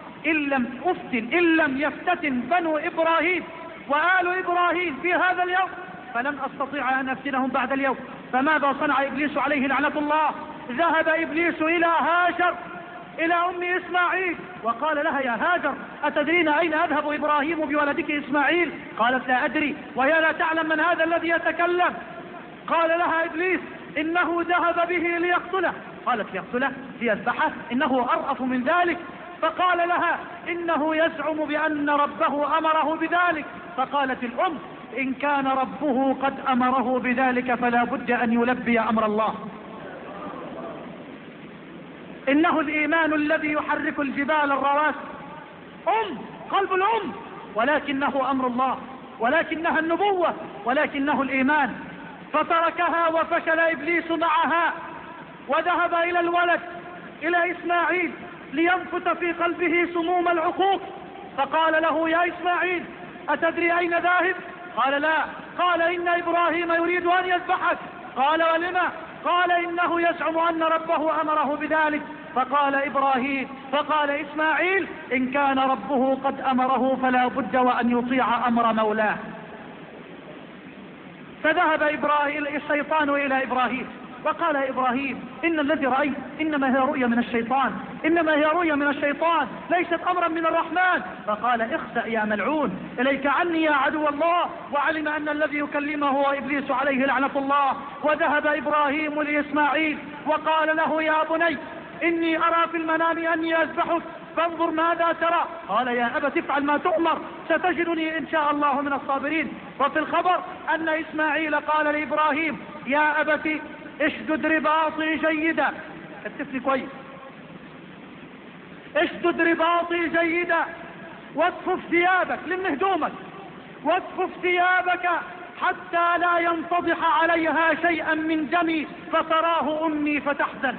إن لم يفتتن بنو إبراهيم وآل إبراهيم في هذا اليوم فلن أستطيع أن أفتنهم بعد اليوم. فماذا صنع إبليس عليه لعنة الله؟ ذهب إبليس إلى هاجر إلى أم إسماعيل وقال لها يا هاجر أتدرين أين أذهب إبراهيم بولدك إسماعيل؟ قالت لا أدري وهي لا تعلم من هذا الذي يتكلم. قال لها إبليس إنه ذهب به ليقتله. قالت ليقتله ليذبحه؟ إنه أرأف من ذلك. فقال لها إنه يزعم بأن ربه أمره بذلك. فقالت الأم إن كان ربه قد أمره بذلك فلا بد أن يلبي أمر الله. إنه الإيمان الذي يحرك الجبال الرواسي. قلب الأم، ولكنه أمر الله، ولكنها النبوة، ولكنه الإيمان. فتركها وفشل إبليس معها وذهب إلى الولد إلى إسماعيل لينفث في قلبه سموم العقوق. فقال له يا إسماعيل أتدري أين ذاهب؟ قال لا. قال إن إبراهيم يريد أن يذبحك. قال ولما؟ قال إنه يزعم أن ربه أمره بذلك. فقال إسماعيل إن كان ربه قد أمره فلا بد وأن يطيع أمر مولاه. فذهب الشيطان إلى إبراهيم وقال إبراهيم إن الذي رأيت إنما هي رؤيا من الشيطان، إنما هي رؤيا من الشيطان ليست أمرا من الرحمن. فقال اخسأ يا ملعون إليك عني يا عدو الله. وعلم أن الذي يكلمه هو إبليس عليه لعنة الله. وذهب إبراهيم لإسماعيل وقال له يا بني إني أرى في المنام أني أذبحك فانظر ماذا ترى. قال يا أبت افعل ما تؤمر ستجدني إن شاء الله من الصابرين. وفي الخبر أن إسماعيل قال لإبراهيم يا أبت اشدد رباطي جيدا. اتفني كويس. اشدد رباطي جيدا واصفف ثيابك، لم هدومك، واصفف ثيابك حتى لا ينفضح عليها شيئا من دمي فتراه أمي فتحزن.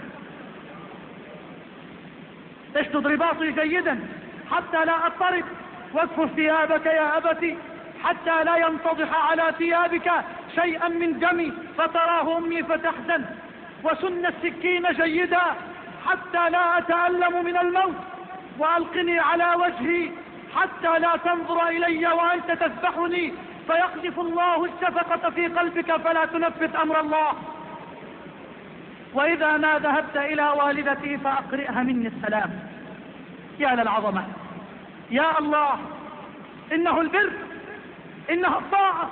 اشدد رباطي جيدا حتى لا أضطرب، واصفف ثيابك يا أبتي حتى لا ينفضح على ثيابك شيئا من دمي فتراه أمي فتحزن. وسن السكين جيدا حتى لا أتألم من الموت، وألقني على وجهي حتى لا تنظر إلي وأنت تذبحني فيقذف الله الشفقة في قلبك فلا تنفذ أمر الله. وإذا ما ذهبت إلى والدتي فأقرئها مني السلام. يا للعظمة، يا الله، إنه البر، إنها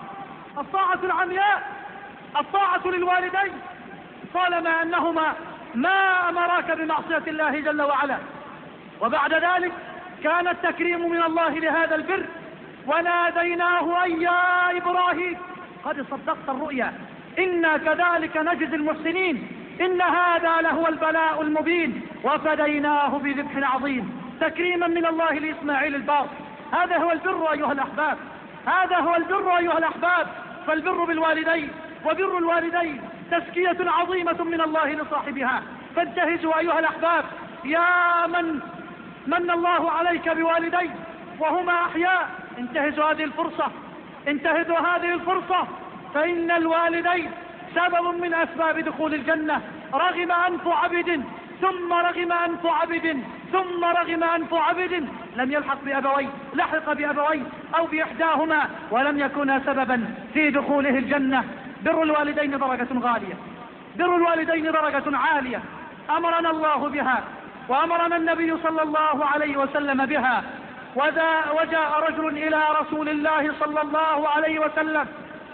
الطاعة العمياء، الطاعة للوالدين. طالما أنهما ما أمرك بمعصية الله جل وعلا. وبعد ذلك كان التكريم من الله لهذا البر، وناديناه أي يا إبراهيم قد صدقت الرؤيا إنا كذلك نجزي المحسنين إن هذا لهو البلاء المبين وفديناه بذبح عظيم. تكريما من الله لإسماعيل البار. هذا هو البر أيها الأحباب، هذا هو البر أيها الأحباب. فالبر بالوالدين وبر الوالدين تزكية عظيمة من الله لصاحبها. فانتهزوا أيها الأحباب يا من من الله عليك بوالدين وهما أحياء، انتهزوا هذه الفرصة، انتهزوا هذه الفرصة، فإن الوالدين سبب من أسباب دخول الجنة. رغم أنف عبد ثم رغم أنف عبد ثم رغم أنف عبد لم يلحق بأبويه، لحق بأبويه أو بإحداهما ولم يكونا سببا في دخوله الجنة. بر الوالدين درجة غالية، بر الوالدين درجة عالية أمرنا الله بها وأمرنا النبي صلى الله عليه وسلم بها. وجاء رجل إلى رسول الله صلى الله عليه وسلم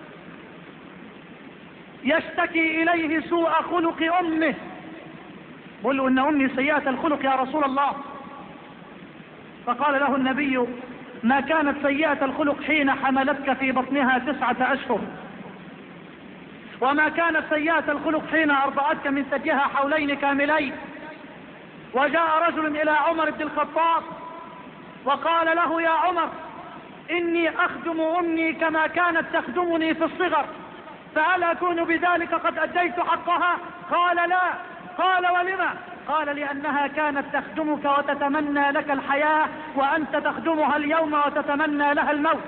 يشتكي إليه سوء خلق أمه، قل إن أمي سيئة الخلق يا رسول الله. فقال له النبي ما كانت سيئة الخلق حين حملتك في بطنها 9 أشهر، وما كانت سيئة الخلق حين أرضعتك من ثديها حولين كاملين. وجاء رجل إلى عمر بن الخطاب وقال له يا عمر إني أخدم أمي كما كانت تخدمني في الصغر، فهل أكون بذلك قد أديت حقها؟ قال لا. قال ولما؟ قال لأنها كانت تخدمك وتتمنى لك الحياة وأنت تخدمها اليوم وتتمنى لها الموت.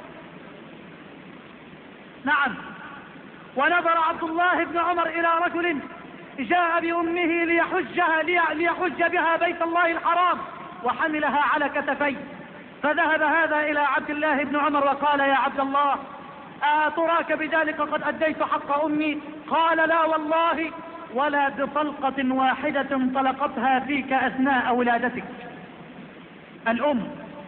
نعم. ونظر عبد الله بن عمر إلى رجل جاء بأمه ليحج بها بيت الله الحرام وحملها على كتفيه، فذهب هذا إلى عبد الله بن عمر وقال يا عبد الله أتراك بذلك قد أديت حق أمي؟ قال لا والله، ولا بطلقة واحدة طلقتها فيك أثناء ولادتك. الأم.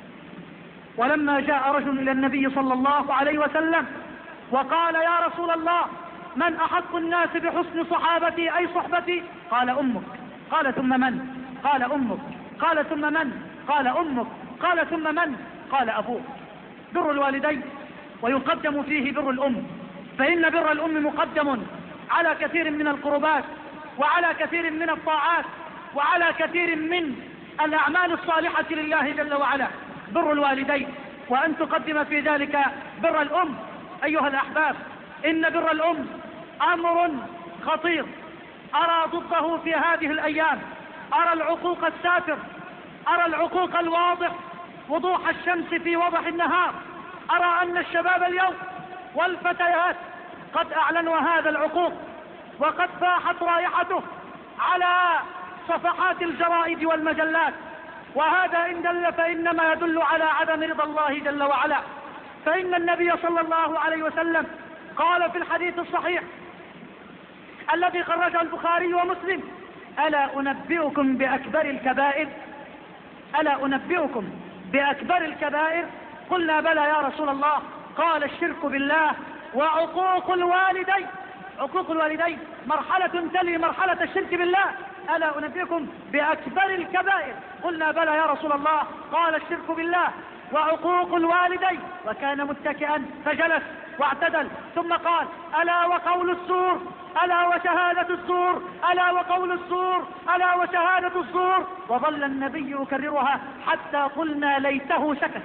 ولما جاء رجل إلى النبي صلى الله عليه وسلم وقال يا رسول الله من أحق الناس بحسن صحابتي أي صحبتي؟ قال أمك. قال ثم من؟ قال أمك. قال ثم من؟ قال أمك. قال ثم من؟ قال أبوك. بر الوالدين ويقدم فيه بر الأم، فإن بر الأم مقدم على كثير من القربات وعلى كثير من الطاعات وعلى كثير من الأعمال الصالحة لله جل وعلا. بر الوالدين وأن تقدم في ذلك بر الأم. أيها الأحباب إن بر الأم أمر خطير أرى ضده في هذه الأيام. أرى العقوق السافر، أرى العقوق الواضح وضوح الشمس في وضح النهار. أرى أن الشباب اليوم والفتيات قد أعلنوا هذا العقوق وقد فاحت رائحته على صفحات الجرائد والمجلات، وهذا إن دل فإنما يدل على عدم رضا الله جل وعلا. فإن النبي صلى الله عليه وسلم قال في الحديث الصحيح الذي خرجه البخاري ومسلم ألا أنبئكم بأكبر الكبائر؟ ألا أنبئكم بأكبر الكبائر؟ قلنا بلى يا رسول الله. قال الشرك بالله وعقوق الوالدين. عقوق الوالدين مرحلة تلي مرحلة الشرك بالله. ألا أنبئكم بأكبر الكبائر؟ قلنا بلى يا رسول الله. قال الشرك بالله وعقوق الوالدين. وكان متكئا فجلس واعتدل ثم قال ألا وقول الزور، ألا وشهادة الزور، ألا وقول الزور، ألا وشهادة الزور. وظل النبي يكررها حتى قلنا ليته سكت.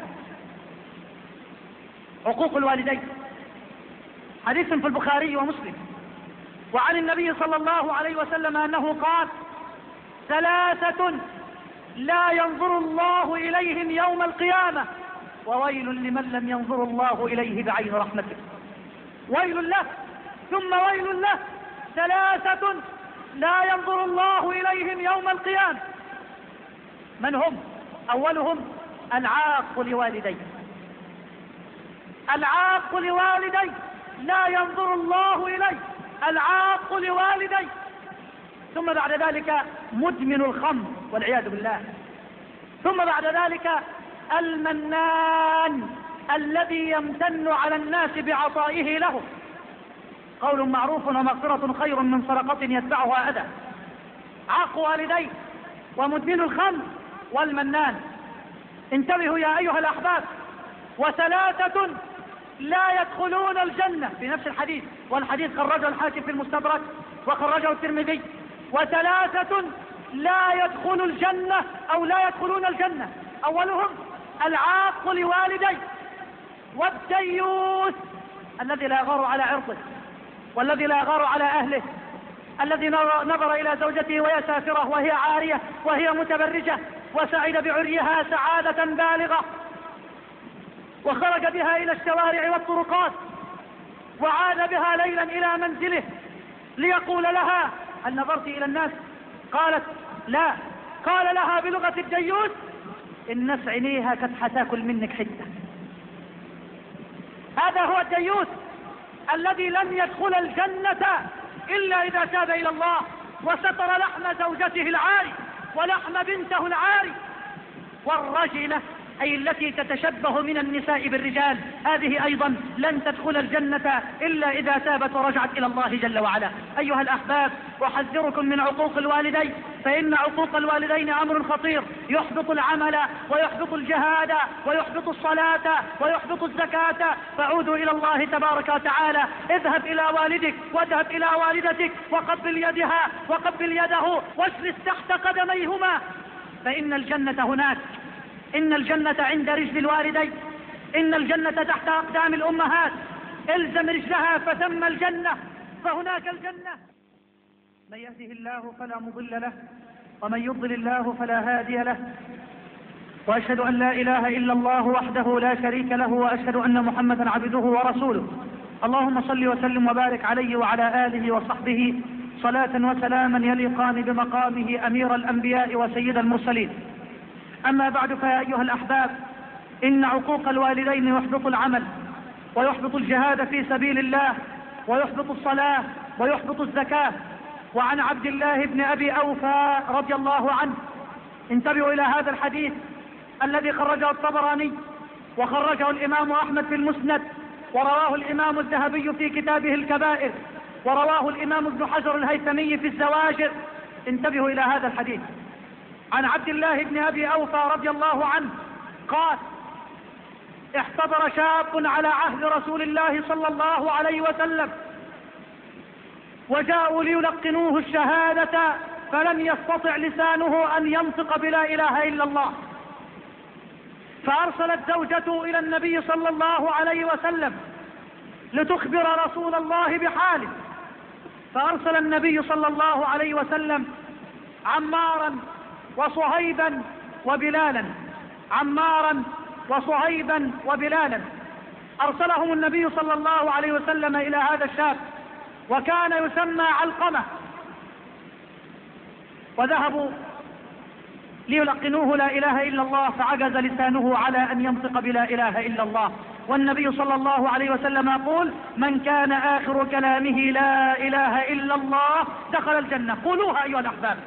عقوق الوالدين حديث في البخاري ومسلم. وعن النبي صلى الله عليه وسلم أنه قال 3 لا ينظر الله إليهم يوم القيامة وويل لمن لم ينظر الله إليه بعين رحمته. ويل له ثم ويل له. 3 لا ينظر الله إليهم يوم القيامة. من هم؟ أولهم العاق لوالديه. العاق لوالديه لا ينظر الله إليه، العاق لوالديه. ثم بعد ذلك مدمن الخمر والعياذ بالله. ثم بعد ذلك المنان الذي يمتن على الناس بعطائه له. قول معروف ومغفرة خير من صدقة يتبعها أذى. عاق والديه ومدمن الخمر والمنان. انتبهوا يا أيها الأحباب. وثلاثة لا يدخلون الجنة في نفس الحديث، والحديث خرجه الحاكم في المستدرك وخرجه الترمذي. وثلاثة لا يدخل الجنة أو لا يدخلون الجنة، أولهم العاق لوالديه، والديوث الذي لا يغار على عرضه، والذي لا يغار على أهله، الذي نظر إلى زوجته وهي سافرة وهي عارية وهي متبرجة وسعد بعريها سعادة بالغة، وخرج بها إلى الشوارع والطرقات، وعاد بها ليلا إلى منزله ليقول لها: هل نظرت إلى الناس؟ قالت: لا. قال لها بلغة الديوث: الناس عينيها كانت حتاكل منك حتة. هذا هو الديوث الذي لن يدخل الجنة إلا إذا تاب إلى الله وستر لحم زوجته العاري ولحم بنته العاري. والرجلة أي التي تتشبه من النساء بالرجال، هذه أيضا لن تدخل الجنة إلا إذا تابت ورجعت إلى الله جل وعلا. أيها الأحباب، أحذركم من عقوق الوالدين، فإن عقوق الوالدين أمر خطير يحبط العمل ويحبط الجهاد ويحبط الصلاة ويحبط الزكاة. فعودوا إلى الله تبارك وتعالى. اذهب إلى والدك واذهب إلى والدتك وقبل يدها وقبل يده واجلس تحت قدميهما، فإن الجنة هناك. إن الجنة عند رجل الوالدين، إن الجنة تحت أقدام الأمهات. الزم رجلها فثم الجنة، فهناك الجنة. من يهده الله فلا مضل له ومن يضلل الله فلا هادي له، وأشهد أن لا إله إلا الله وحده لا شريك له، وأشهد أن محمدا عبده ورسوله. اللهم صل وسلم وبارك عليه وعلى آله وصحبه صلاة وسلاما يليقان بمقامه أمير الأنبياء وسيد المرسلين. أما بعد، فيا أيها الأحباب، إن عقوق الوالدين يحبط العمل ويحبط الجهاد في سبيل الله ويحبط الصلاة ويحبط الزكاة. وعن عبد الله بن أبي أوفى رضي الله عنه، انتبهوا إلى هذا الحديث الذي خرجه الطبراني وخرجه الإمام أحمد في المسند، ورواه الإمام الذهبي في كتابه الكبائر، ورواه الإمام ابن حجر الهيثمي في الزواجر. انتبهوا إلى هذا الحديث. عن عبد الله بن أبي أوفى رضي الله عنه قال: احتضر شاب على عهد رسول الله صلى الله عليه وسلم، وجاءوا ليلقنوه الشهادة، فلم يستطع لسانه أن ينطق بلا إله إلا الله، فأرسلت زوجته إلى النبي صلى الله عليه وسلم لتخبر رسول الله بحاله، فأرسل النبي صلى الله عليه وسلم عمارا وصهيبا وبلالا، عمارا وصهيبا وبلالا. أرسلهم النبي صلى الله عليه وسلم إلى هذا الشاب، وكان يسمى علقمة، وذهبوا ليلقنوه لا إله إلا الله، فعجز لسانه على أن ينطق بلا إله إلا الله. والنبي صلى الله عليه وسلم يقول: من كان آخر كلامه لا إله إلا الله دخل الجنة. قولوها أيها الأحباب.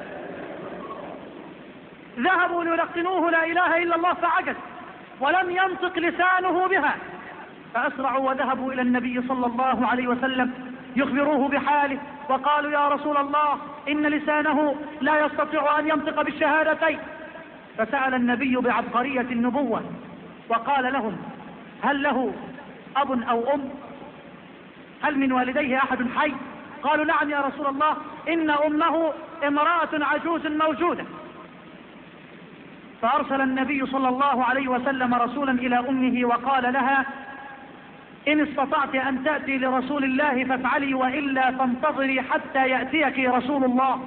ذهبوا ليلقنوه لا إله إلا الله فعجز ولم ينطق لسانه بها، فأسرعوا وذهبوا إلى النبي صلى الله عليه وسلم يخبروه بحاله، وقالوا: يا رسول الله، إن لسانه لا يستطيع أن ينطق بالشهادتين. فسأل النبي بعبقرية النبوة وقال لهم: هل له أب أو أم؟ هل من والديه أحد حي؟ قالوا: نعم يا رسول الله، إن أمه امرأة عجوز موجودة. فأرسل النبي صلى الله عليه وسلم رسولا إلى أمه وقال لها: إن استطعت أن تأتي لرسول الله فافعلي، وإلا فانتظري حتى يأتيك رسول الله.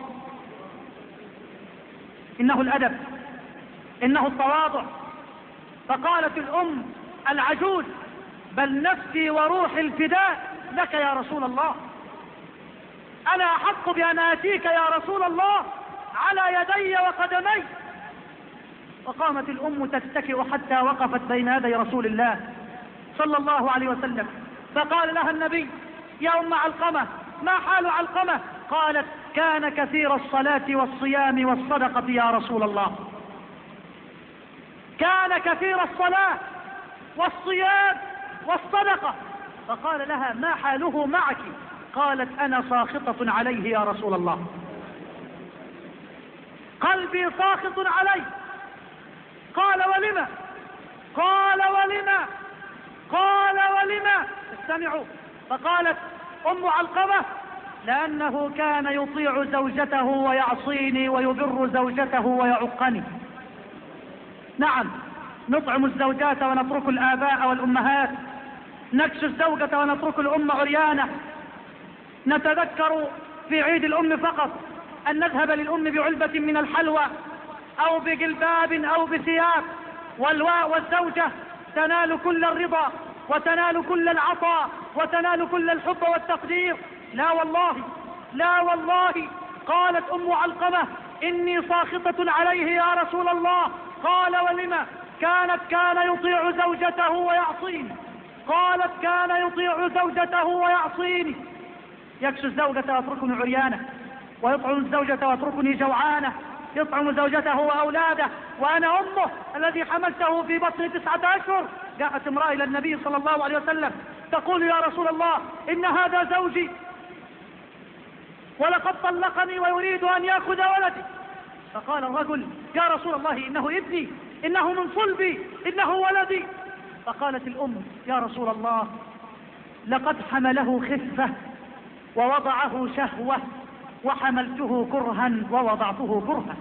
إنه الأدب، إنه التواضع. فقالت الأم العجوز: بل نفسي وروح الفداء لك يا رسول الله، أنا أحق بأن آتيك يا رسول الله على يدي وقدمي. وقامت الأم تتكئ حتى وقفت بين يدي رسول الله صلى الله عليه وسلم، فقال لها النبي: يا أم علقمة، ما حال علقمة؟ قالت: كان كثير الصلاة والصيام والصدقة يا رسول الله. كان كثير الصلاة والصيام والصدقة. فقال لها: ما حاله معك؟ قالت: أنا ساخطة عليه يا رسول الله. قلبي ساخط عليه. قال ولم؟ قال ولم؟ قال ولم؟ استمعوا. فقالت أم علقمة: لأنه كان يطيع زوجته ويعصيني ويبر زوجته ويعقني. نعم، نطعم الزوجات ونترك الآباء والأمهات، نكسو الزوجة ونترك الأم عريانة، نتذكر في عيد الأم فقط أن نذهب للأم بعلبة من الحلوى أو بجلباب أو بثياب، والزوجة تنال كل الرضا وتنال كل العطاء وتنال كل الحب والتقدير. لا والله، لا والله. قالت أم علقمة: إني ساخطة عليه يا رسول الله. قال ولم؟ كان يطيع زوجته ويعصيني. قالت: كان يطيع زوجته ويعصيني، يكسو الزوجة ويتركني عريانة، ويطعم الزوجة ويتركني جوعانة، يطعم زوجته وأولاده وأنا أمه الذي حملته في بطني 9 أشهر. جاءت امرأة إلى النبي صلى الله عليه وسلم تقول: يا رسول الله، إن هذا زوجي ولقد طلقني ويريد أن يأخذ ولدي. فقال الرجل: يا رسول الله، إنه ابني، إنه من صلبي، إنه ولدي. فقالت الأم: يا رسول الله، لقد حمله خفة ووضعه شهوة، وحملته كرها ووضعته كرها.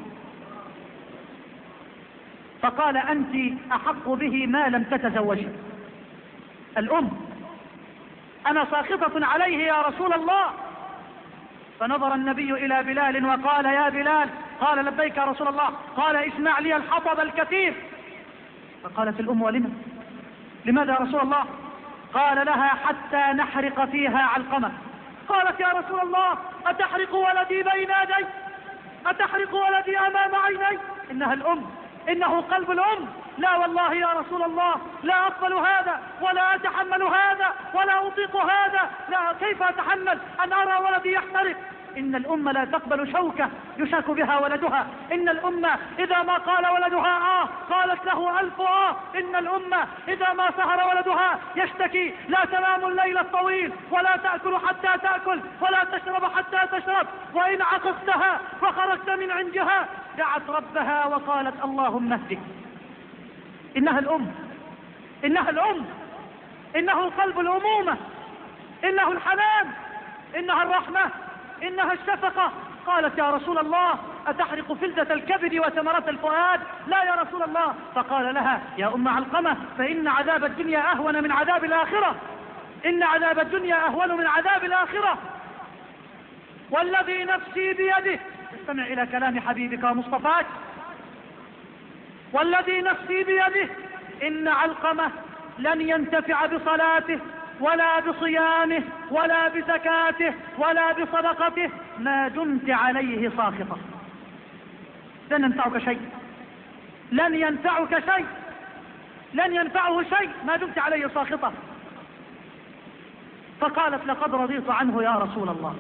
فقال: أنت أحق به ما لم تتزوجي. الأم: أنا ساخطة عليه يا رسول الله. فنظر النبي إلى بلال وقال: يا بلال. قال: لبيك يا رسول الله. قال: اسمع لي الحطب الكثير. فقالت الأم: ولم؟ لماذا يا رسول الله؟ قال لها: حتى نحرق فيها علقمة. قالت: يا رسول الله، أتحرق ولدي بين يدي؟ أتحرق ولدي أمام عيني؟ إنها الأم، إنه قلب الأم. لا والله يا رسول الله، لا أقبل هذا ولا أتحمل هذا ولا أطيق هذا. لا، كيف أتحمل أن أرى ولدي يحترق؟ إن الأم لا تقبل شوكة يشاك بها ولدها. إن الأم إذا ما قال ولدها قالت له 1000 إن الأم إذا ما سهر ولدها يشتكي: لا تنام الليل الطويل، ولا تأكل حتى تأكل، ولا تشرب حتى تشرب، وإن عققتها فخرجت من عندها دعت ربها وقالت: اللهم اهدك. إنها الأم، إنها الأم، إنه قلب الأمومة، إنه الحنان، إنها الرحمة، إنها الشفقة. قالت: يا رسول الله، أتحرق فلذة الكبد وثمرة الفؤاد؟ لا يا رسول الله. فقال لها: يا أم علقمة، فإن عذاب الدنيا أهون من عذاب الآخرة، إن عذاب الدنيا أهون من عذاب الآخرة، والذي نفسي بيده. استمع إلى كلام حبيبك ومصطفاك. والذي نفسي بيده إن علقمة لن ينتفع بصلاته ولا بصيامه ولا بزكاته ولا بصدقته ما دمت عليه ساخطة. لن ينفعك شيء، لن ينفعك شيء، لن ينفعه شيء ما دمت عليه ساخطة. فقالت: لقد رضيت عنه يا رسول الله،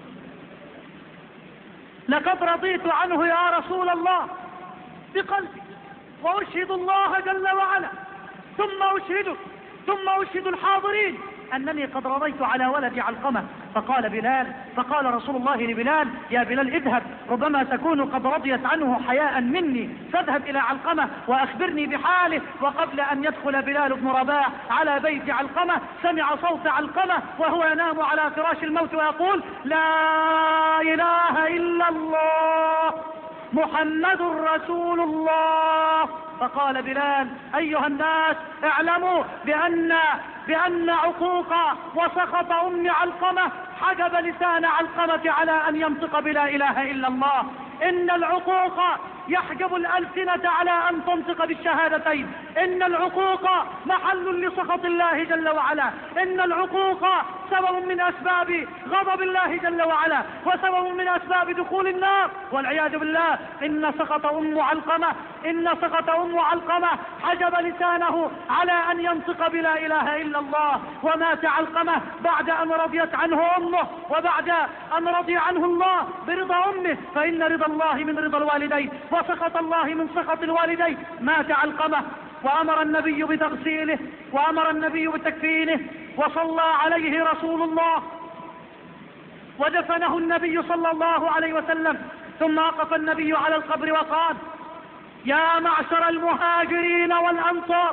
لقد رضيت عنه يا رسول الله بقلبي، وأشهد الله جل وعلا، ثم أشهدك، ثم أشهد الحاضرين أنني قد رضيت على ولد علقمة. فقال رسول الله لبلال: يا بلال، اذهب، ربما تكون قد رضيت عنه حياء مني، فاذهب إلى علقمة وأخبرني بحاله. وقبل أن يدخل بلال بن رباح على بيت علقمة سمع صوت علقمة وهو ينام على فراش الموت ويقول: لا إله إلا الله محمد رسول الله. فقال بلال: أيها الناس، اعلموا بأن عقوق وسخط أم علقمة حجب لسان علقمة على أن ينطق بلا إله إلا الله. إن العقوق يحجب الألسنة على أن تنطق بالشهادتين. إن العقوق محل لسخط الله جل وعلا. إن العقوق سبب من أسباب غضب الله جل وعلا، وسبب من أسباب دخول النار والعياذ بالله. إن سخط أم علقمة حجب لسانه على أن ينطق بلا إله إلا الله. ومات علقمة بعد أن رضيت عنه أمه، وبعد أن رضي عنه الله برضا أمه، فإن رضا الله من رضا الوالدين وسخط الله من سخط الوالدين. مات علقمة وأمر النبي بتغسيله وأمر النبي بتكفينه، وصلى عليه رسول الله ودفنه النبي صلى الله عليه وسلم ثم وقف النبي على القبر وقال: يا معشر المهاجرين والأنصار،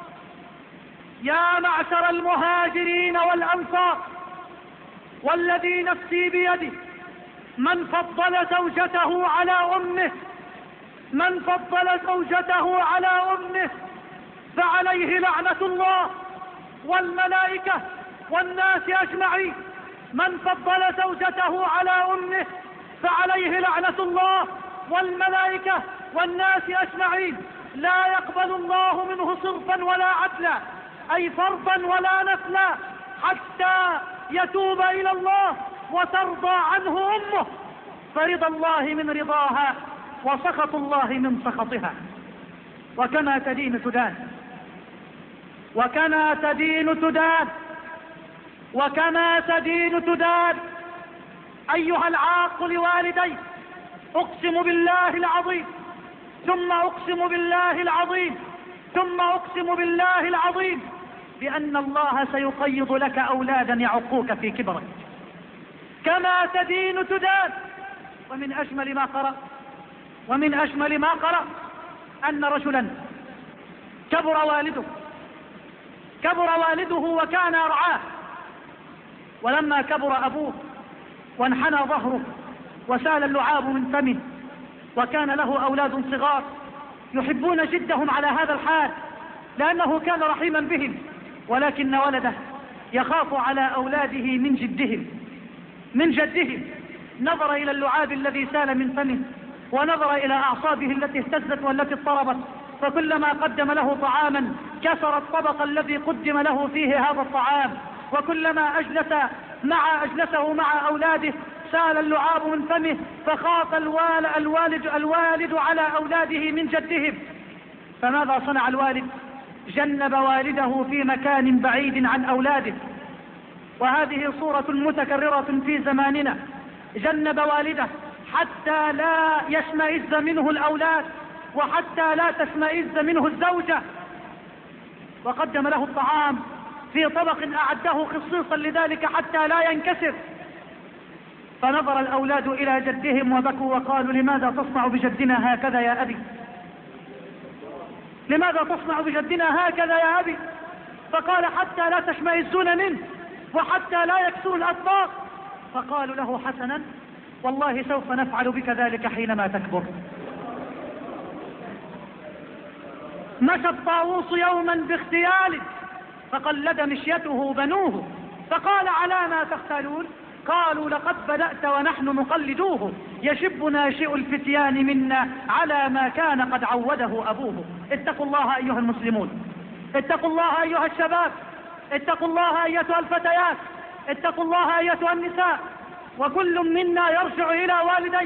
يا معشر المهاجرين والأنصار، والذي نفسي بيده، من فضل زوجته على أمه، من فضل زوجته على أمه فعليه لعنة الله والملائكة والناس أجمعين. من فضل زوجته على أمه فعليه لعنة الله والملائكة والناس أجمعين. لا يقبل الله منه صرفا ولا عدلا، أي فرضا ولا نفلا، حتى يتوب إلى الله وترضى عنه أمه، فرضا الله من رضاها وسخط الله من سخطها. وكما تدين تدان، وكما تدين تدان، وكما تدين تدان. أيها العاق لوالديك، أقسم بالله العظيم، ثم أقسم بالله العظيم، ثم أقسم بالله العظيم بأن الله سيقيض لك أولادا يعقوك في كبرك. كما تدين تدان. ومن أجمل ما قرأ، ومن أجمل ما قرأ أن رجلا كبر والده وكان يرعاه، ولما كبر أبوه وانحنى ظهره وسال اللعاب من فمه، وكان له أولاد صغار يحبون جدهم على هذا الحال لأنه كان رحيما بهم، ولكن ولده يخاف على أولاده من جدهم. نظر إلى اللعاب الذي سال من فمه، ونظر إلى أعصابه التي اهتزت والتي اضطربت، فكلما قدم له طعاما كسر الطبق الذي قدم له فيه هذا الطعام، وكلما أجلسه مع أولاده سال اللعاب من فمه، فخاف الوالد على أولاده من جدهم. فماذا صنع الوالد؟ جنب والده في مكان بعيد عن أولاده، وهذه صورة متكررة في زماننا. جنب والده حتى لا يشمئز منه الأولاد، وحتى لا تشمئز منه الزوجة، وقدم له الطعام في طبق أعده خصيصا لذلك حتى لا ينكسر. فنظر الأولاد إلى جدهم وبكوا وقالوا: لماذا تصنع بجدنا هكذا يا أبي؟ لماذا تصنع بجدنا هكذا يا أبي؟ فقال: حتى لا تشمئزون منه، وحتى لا يكسروا الأطباق. فقالوا له: حسنا، والله سوف نفعل بك ذلك حينما تكبر. مشى الطاووس يوما باغتيال، فقلد مشيته بنوه، فقال: على ما تختالون؟ قالوا: لقد بدأت ونحن مقلدوه، يشب ناشئ الفتيان منا على ما كان قد عوده أبوه. اتقوا الله أيها المسلمون، اتقوا الله أيها الشباب، اتقوا الله أيتها الفتيات، اتقوا الله أيتها النساء. وكل منا يرجع إلى والديه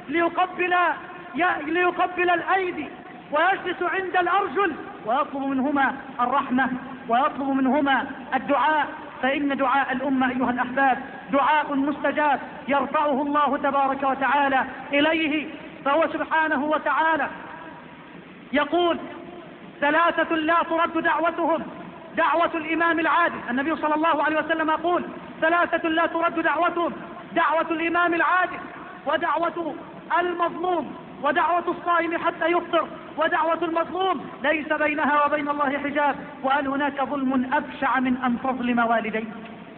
ليقبل الأيدي ويجلس عند الأرجل ويطلب منهما الرحمة ويطلب منهما الدعاء، فإن دعاء الأمة أيها الأحباب دعاء مستجاب يرفعه الله تبارك وتعالى إليه. فهو سبحانه وتعالى يقول: ثلاثة لا ترد دعوتهم، دعوة الإمام العادل. النبي صلى الله عليه وسلم يقول: ثلاثة لا ترد دعوتهم، دعوة الإمام العادل، ودعوة المظلوم، ودعوة الصائم حتى يفطر، ودعوة المظلوم ليس بينها وبين الله حجاب. وهل هناك ظلم أبشع من أن تظلم والديك؟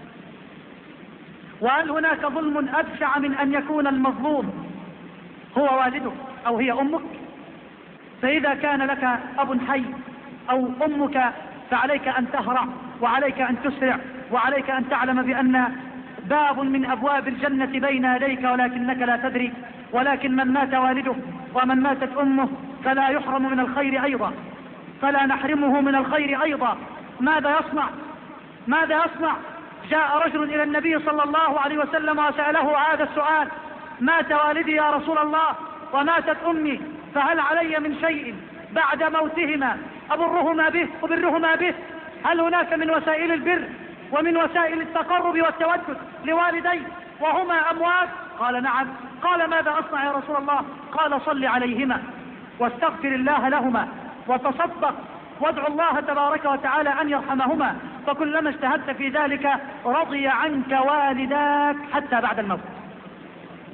وهل هناك ظلم أبشع من أن يكون المظلوم هو والدك أو هي أمك؟ فإذا كان لك أب حي أو أمك فعليك أن تهرع، وعليك أن تسرع، وعليك أن تعلم بأن باب من أبواب الجنة بين يديك ولكنك لا تدري. ولكن من مات والده ومن ماتت أمه فلا يحرم من الخير أيضا، فلا نحرمه من الخير أيضا. ماذا يصنع؟ جاء رجل إلى النبي صلى الله عليه وسلم وسأله هذا السؤال: مات والدي يا رسول الله وماتت أمي، فهل علي من شيء بعد موتهما أبرهما به؟ هل هناك من وسائل البر ومن وسائل التقرب والتودد لوالدي وهما أموات؟ قال: نعم. قال: ماذا أصنع يا رسول الله؟ قال: صل عليهما واستغفر الله لهما وتصدق وادعو الله تبارك وتعالى أن يرحمهما، فكلما اجتهدت في ذلك رضي عنك والداك حتى بعد الموت.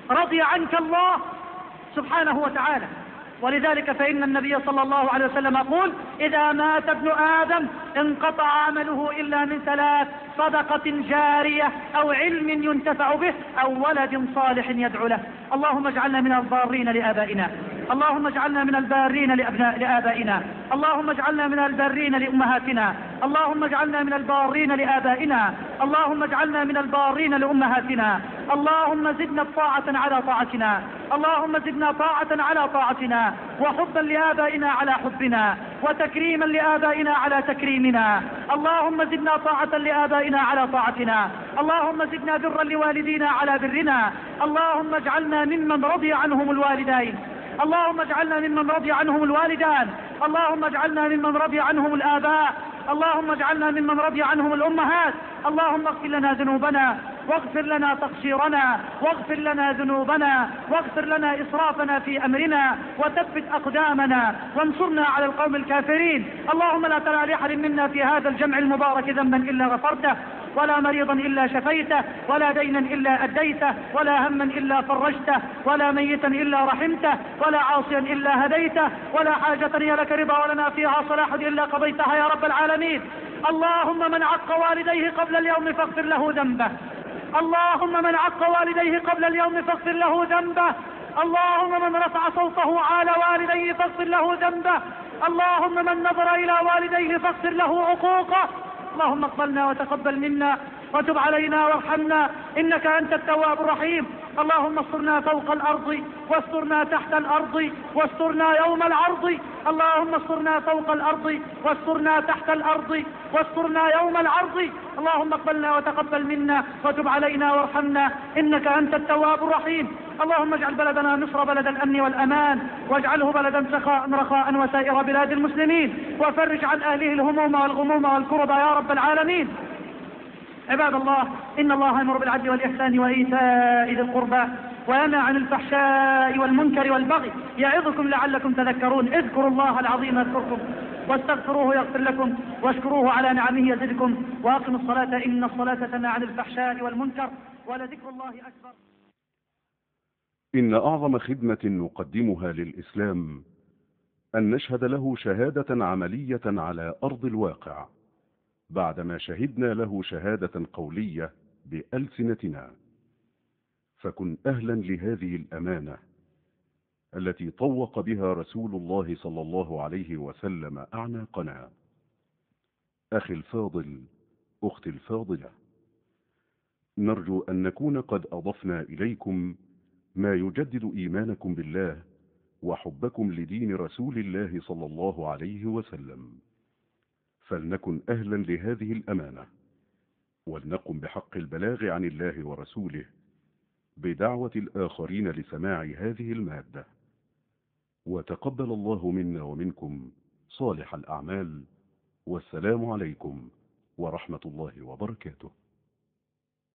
رضي عنك الله سبحانه وتعالى. ولذلك فإن النبي صلى الله عليه وسلم يقول: إذا مات ابن آدم انقطع عمله إلا من ثلاث: صدقة جارية أو علم ينتفع به أو ولد صالح يدعو له. اللهم اجعلنا من البارين لآبائنا، اللهم اجعلنا من البارين لآبائنا، اللهم اجعلنا من البارين لأمهاتنا، اللهم اجعلنا من البارين لآبائنا، اللهم اجعلنا من البارين لأمهاتنا، اللهم زدنا الطاعة على طاعتنا، اللهم زدنا طاعة على طاعتنا، وحبا لآبائنا على حبنا، وتكريما لآبائنا على تكريمنا. اللهم زدنا طاعة لآبائنا على طاعتنا، اللهم زدنا برا لوالدينا على برنا. اللهم اجعلنا ممن رضي عنهم الوالدين، اللهم اجعلنا ممن رضي عنهم الوالدان، اللهم اجعلنا ممن رضي عنهم الآباء، اللهم اجعلنا ممن رضي عنهم الأمهات. اللهم اغفر لنا ذنوبنا، واغفر لنا تقصيرنا، واغفر لنا ذنوبنا، واغفر لنا إسرافنا في أمرنا، وثبت أقدامنا، وانصرنا على القوم الكافرين. اللهم لا تدع لأحد منا في هذا الجمع المبارك ذنبا إلا غفرته، ولا مريضا إلا شفيته، ولا دينا إلا أديته، ولا هما إلا فرجته، ولا ميتا إلا رحمته، ولا عاصيا إلا هديته، ولا حاجة هي لك رضا ولنا فيها صلاح إلا قضيتها يا رب العالمين. اللهم من عق والديه قبل اليوم فاغفر له ذنبه، اللهم من عق والديه قبل اليوم فاغفر له ذنبه، اللهم من رفع صوته على والديه فاغفر له ذنبه، اللهم من نظر إلى والديه فاغفر له عقوقه. اللهم اقبلنا وتقبل منا، وتب علينا وارحمنا، إنك أنت التواب الرحيم. اللهم استرنا فوق الأرض، واسترنا تحت الأرض، واسترنا يوم العرض. اللهم استرنا فوق الأرض، واسترنا تحت الأرض، واسترنا يوم العرض. اللهم اقبلنا وتقبل منا، وتب علينا وارحمنا، إنك أنت التواب الرحيم. اللهم اجعل بلدنا مصر بلد الأمن والأمان، واجعله بلدا سخاء رخاء وسائر بلاد المسلمين، وفرج عن أهله الهموم والغموم والكرب يا رب العالمين. عباد الله، إن الله يأمر بالعدل والإحسان وإيتاء ذي القربى، وينهى عن الفحشاء والمنكر والبغي، يعظكم لعلكم تذكرون. اذكروا الله العظيم يذكركم، واستغفروه يغفر لكم، واشكروه على نعمه يزدكم، وأقيموا الصلاة إن الصلاة تنهى عن الفحشاء والمنكر، ولذكر الله أكبر. إن أعظم خدمة نقدمها للإسلام أن نشهد له شهادة عملية على أرض الواقع، بعدما شهدنا له شهادة قولية بألسنتنا. فكن أهلا لهذه الأمانة التي طوق بها رسول الله صلى الله عليه وسلم أعناقنا. أخي الفاضل، أختي الفاضلة، نرجو أن نكون قد أضفنا إليكم ما يجدد إيمانكم بالله وحبكم لدين رسول الله صلى الله عليه وسلم. فلنكن أهلا لهذه الأمانة، ولنقم بحق البلاغ عن الله ورسوله بدعوة الآخرين لسماع هذه المادة. وتقبل الله منا ومنكم صالح الأعمال، والسلام عليكم ورحمة الله وبركاته.